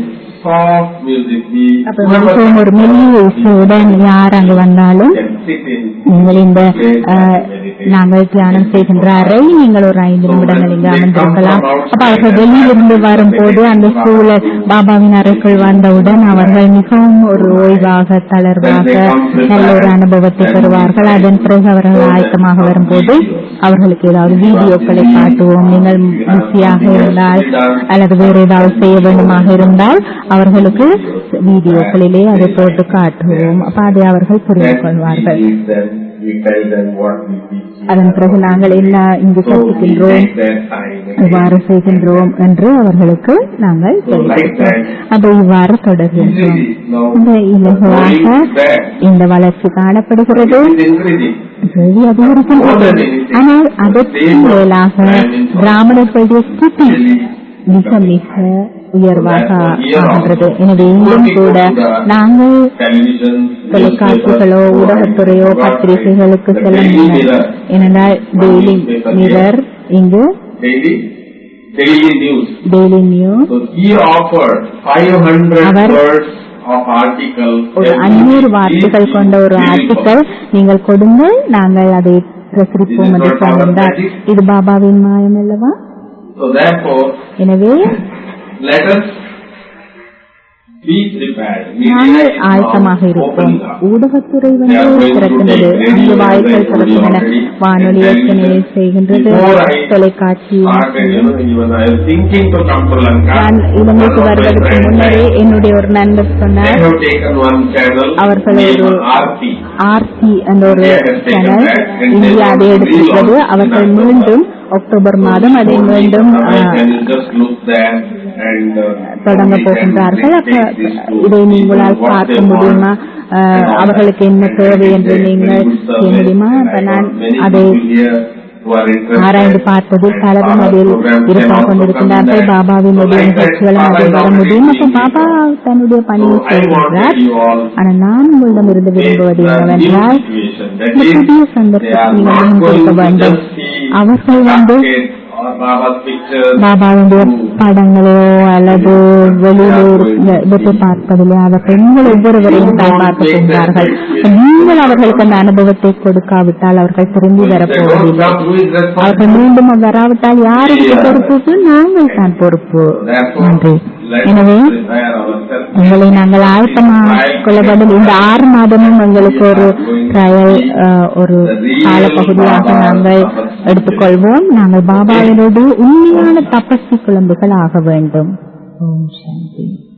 S1: ஒரு மெல்லிய இசையுடன் யார் அங்கு வந்தாலும் நீங்கள் இந்த நாங்கள் தியானம் செய்கின்ற அறை, நீங்கள் ஒரு ஐந்து நிமிடங்கள் இங்கு அமர்ந்திருக்கலாம். அப்ப அவர்கள் வெளியிலிருந்து வரும்போது அந்த சூழல் பாபாவின் அறைக்குள் வந்தவுடன் அவர்கள் மிகவும் ஒரு ஓய்வாக, தளர்வாக நல்ல ஒரு அனுபவத்தை பெறுவார்கள். அதன் பிறகு அவர்கள் ஆயத்தமாக வரும்போது அவர்களுக்கு ஏதாவது வீடியோக்களை காட்டுவோம். நீங்கள் பிஸியாக இருந்தால் அல்லது வேறு ஏதாவது செய்ய வேண்டுமாக இருந்தால் அவர்களுக்கு வீடியோக்களிலே அதை போட்டு காட்டுவோம். அப்ப அதை அவர்கள் புரிந்து கொள்வார்கள். அதன் பிறகு நாங்கள் என்ன இங்கு கற்பிக்கின்றோம், இவ்வாறு செய்கின்றோம் என்று அவர்களுக்கு நாங்கள் தெரிவிக்கிறோம். அதை இவ்வாறு தொடர்கின்றோம். இந்த இலகுவாக இந்த வளர்ச்சி காணப்படுகிறது, அதிகரிக்கின்றது. ஆனால் அதற்கு மேலாக பிராமணர்களுடைய ஸ்திதி மிக மிக உயர்வாக ஆகின்றது. எனவே இங்கும் கூட நாங்கள் தொலைக்காட்சிகளோ ஊடகத்துறையோ பத்திரிகைகளுக்கு செல்ல முடியும். ஏனென்றால் டெய்லி மிரர் இங்கு டெய்லி நியூஸ் அவர் ஒரு அஞ்சூறு வார்த்தைகள் கொண்ட ஒரு ஆர்டிக்கல் நீங்கள் கொடுங்கள், நாங்கள் அதை பிரசுரிப்போம் என்று சொன்னார். இது பாபாவின் மாயம் அல்லவா? எனவே நாங்கள் ஆயத்தமாக இருப்போம். ஊடகத்துறை வந்து திறக்கின்றது, அங்கு வாய்ப்புகள் திறக்கின்றன, வானொலி ஏற்கனவே செய்கின்றது, தொலைக்காட்சி. நான் இலங்கைக்கு வருவதற்கு முன்னரே என்னுடைய ஒரு நண்பர் சொன்னார், அவர்கள் ஒரு ஆர்சி என்ற ஒரு சேனல் இந்தியா அதை எடுத்துள்ளது. அவர்கள் மீண்டும் அக்டோபர் மாதம் அதை மீண்டும் தொடங்க போகின்றார்கள். இதை நீங்களால் பார்க்க முடியுமா? அவர்களுக்கு என்ன தேவை என்று நீங்கள் செய்ய முடியுமா? நான் அதை ஆராய்ந்து பார்த்ததில் பலரும் அதில் விருப்பம் கொண்டிருக்கிறார்கள். பாபாவினுடைய நிகழ்ச்சிகளும் அதில் வர முடியும். அப்ப பாபா தன்னுடைய பணியை செய்கின்றார். ஆனால் நான் உங்களிடம் இருந்து விரும்புவது என்னவென்றால், புதிய சந்தர்ப்பத்தை நீங்கள் முன்வைக்க வேண்டும். அவர்கள் வந்து பாபாவுடைய படங்களோ அல்லது வெளியூர் இவற்றை பார்ப்பதில்லை. அவர்கள் நீங்கள் ஒவ்வொருவரையும் தான் பார்க்க போகிறார்கள். நீங்கள் அவர்களுக்கு அந்த அனுபவத்தை கொடுக்காவிட்டால் அவர்கள் திரும்பி வரப்போவதில்லை. அவர்கள் மீண்டும் வராவிட்டால் யாருக்கு பொறுப்பு? நாங்கள் தான் பொறுப்பு. நன்றி. எனவே உங்களை நாங்கள் ஆயத்தமாக கொள்ள வேண்டும். இந்த ஆறு மாதமும் எங்களுக்கு ஒரு ட்ரையல், ஒரு காலப்பகுதியாக நாங்கள் எடுத்துக்கொள்வோம். நாங்கள் பாபாவினோடு உண்மையான தபஸ்வி குழம்புகள் ஆக வேண்டும். ஓம் சாந்தி.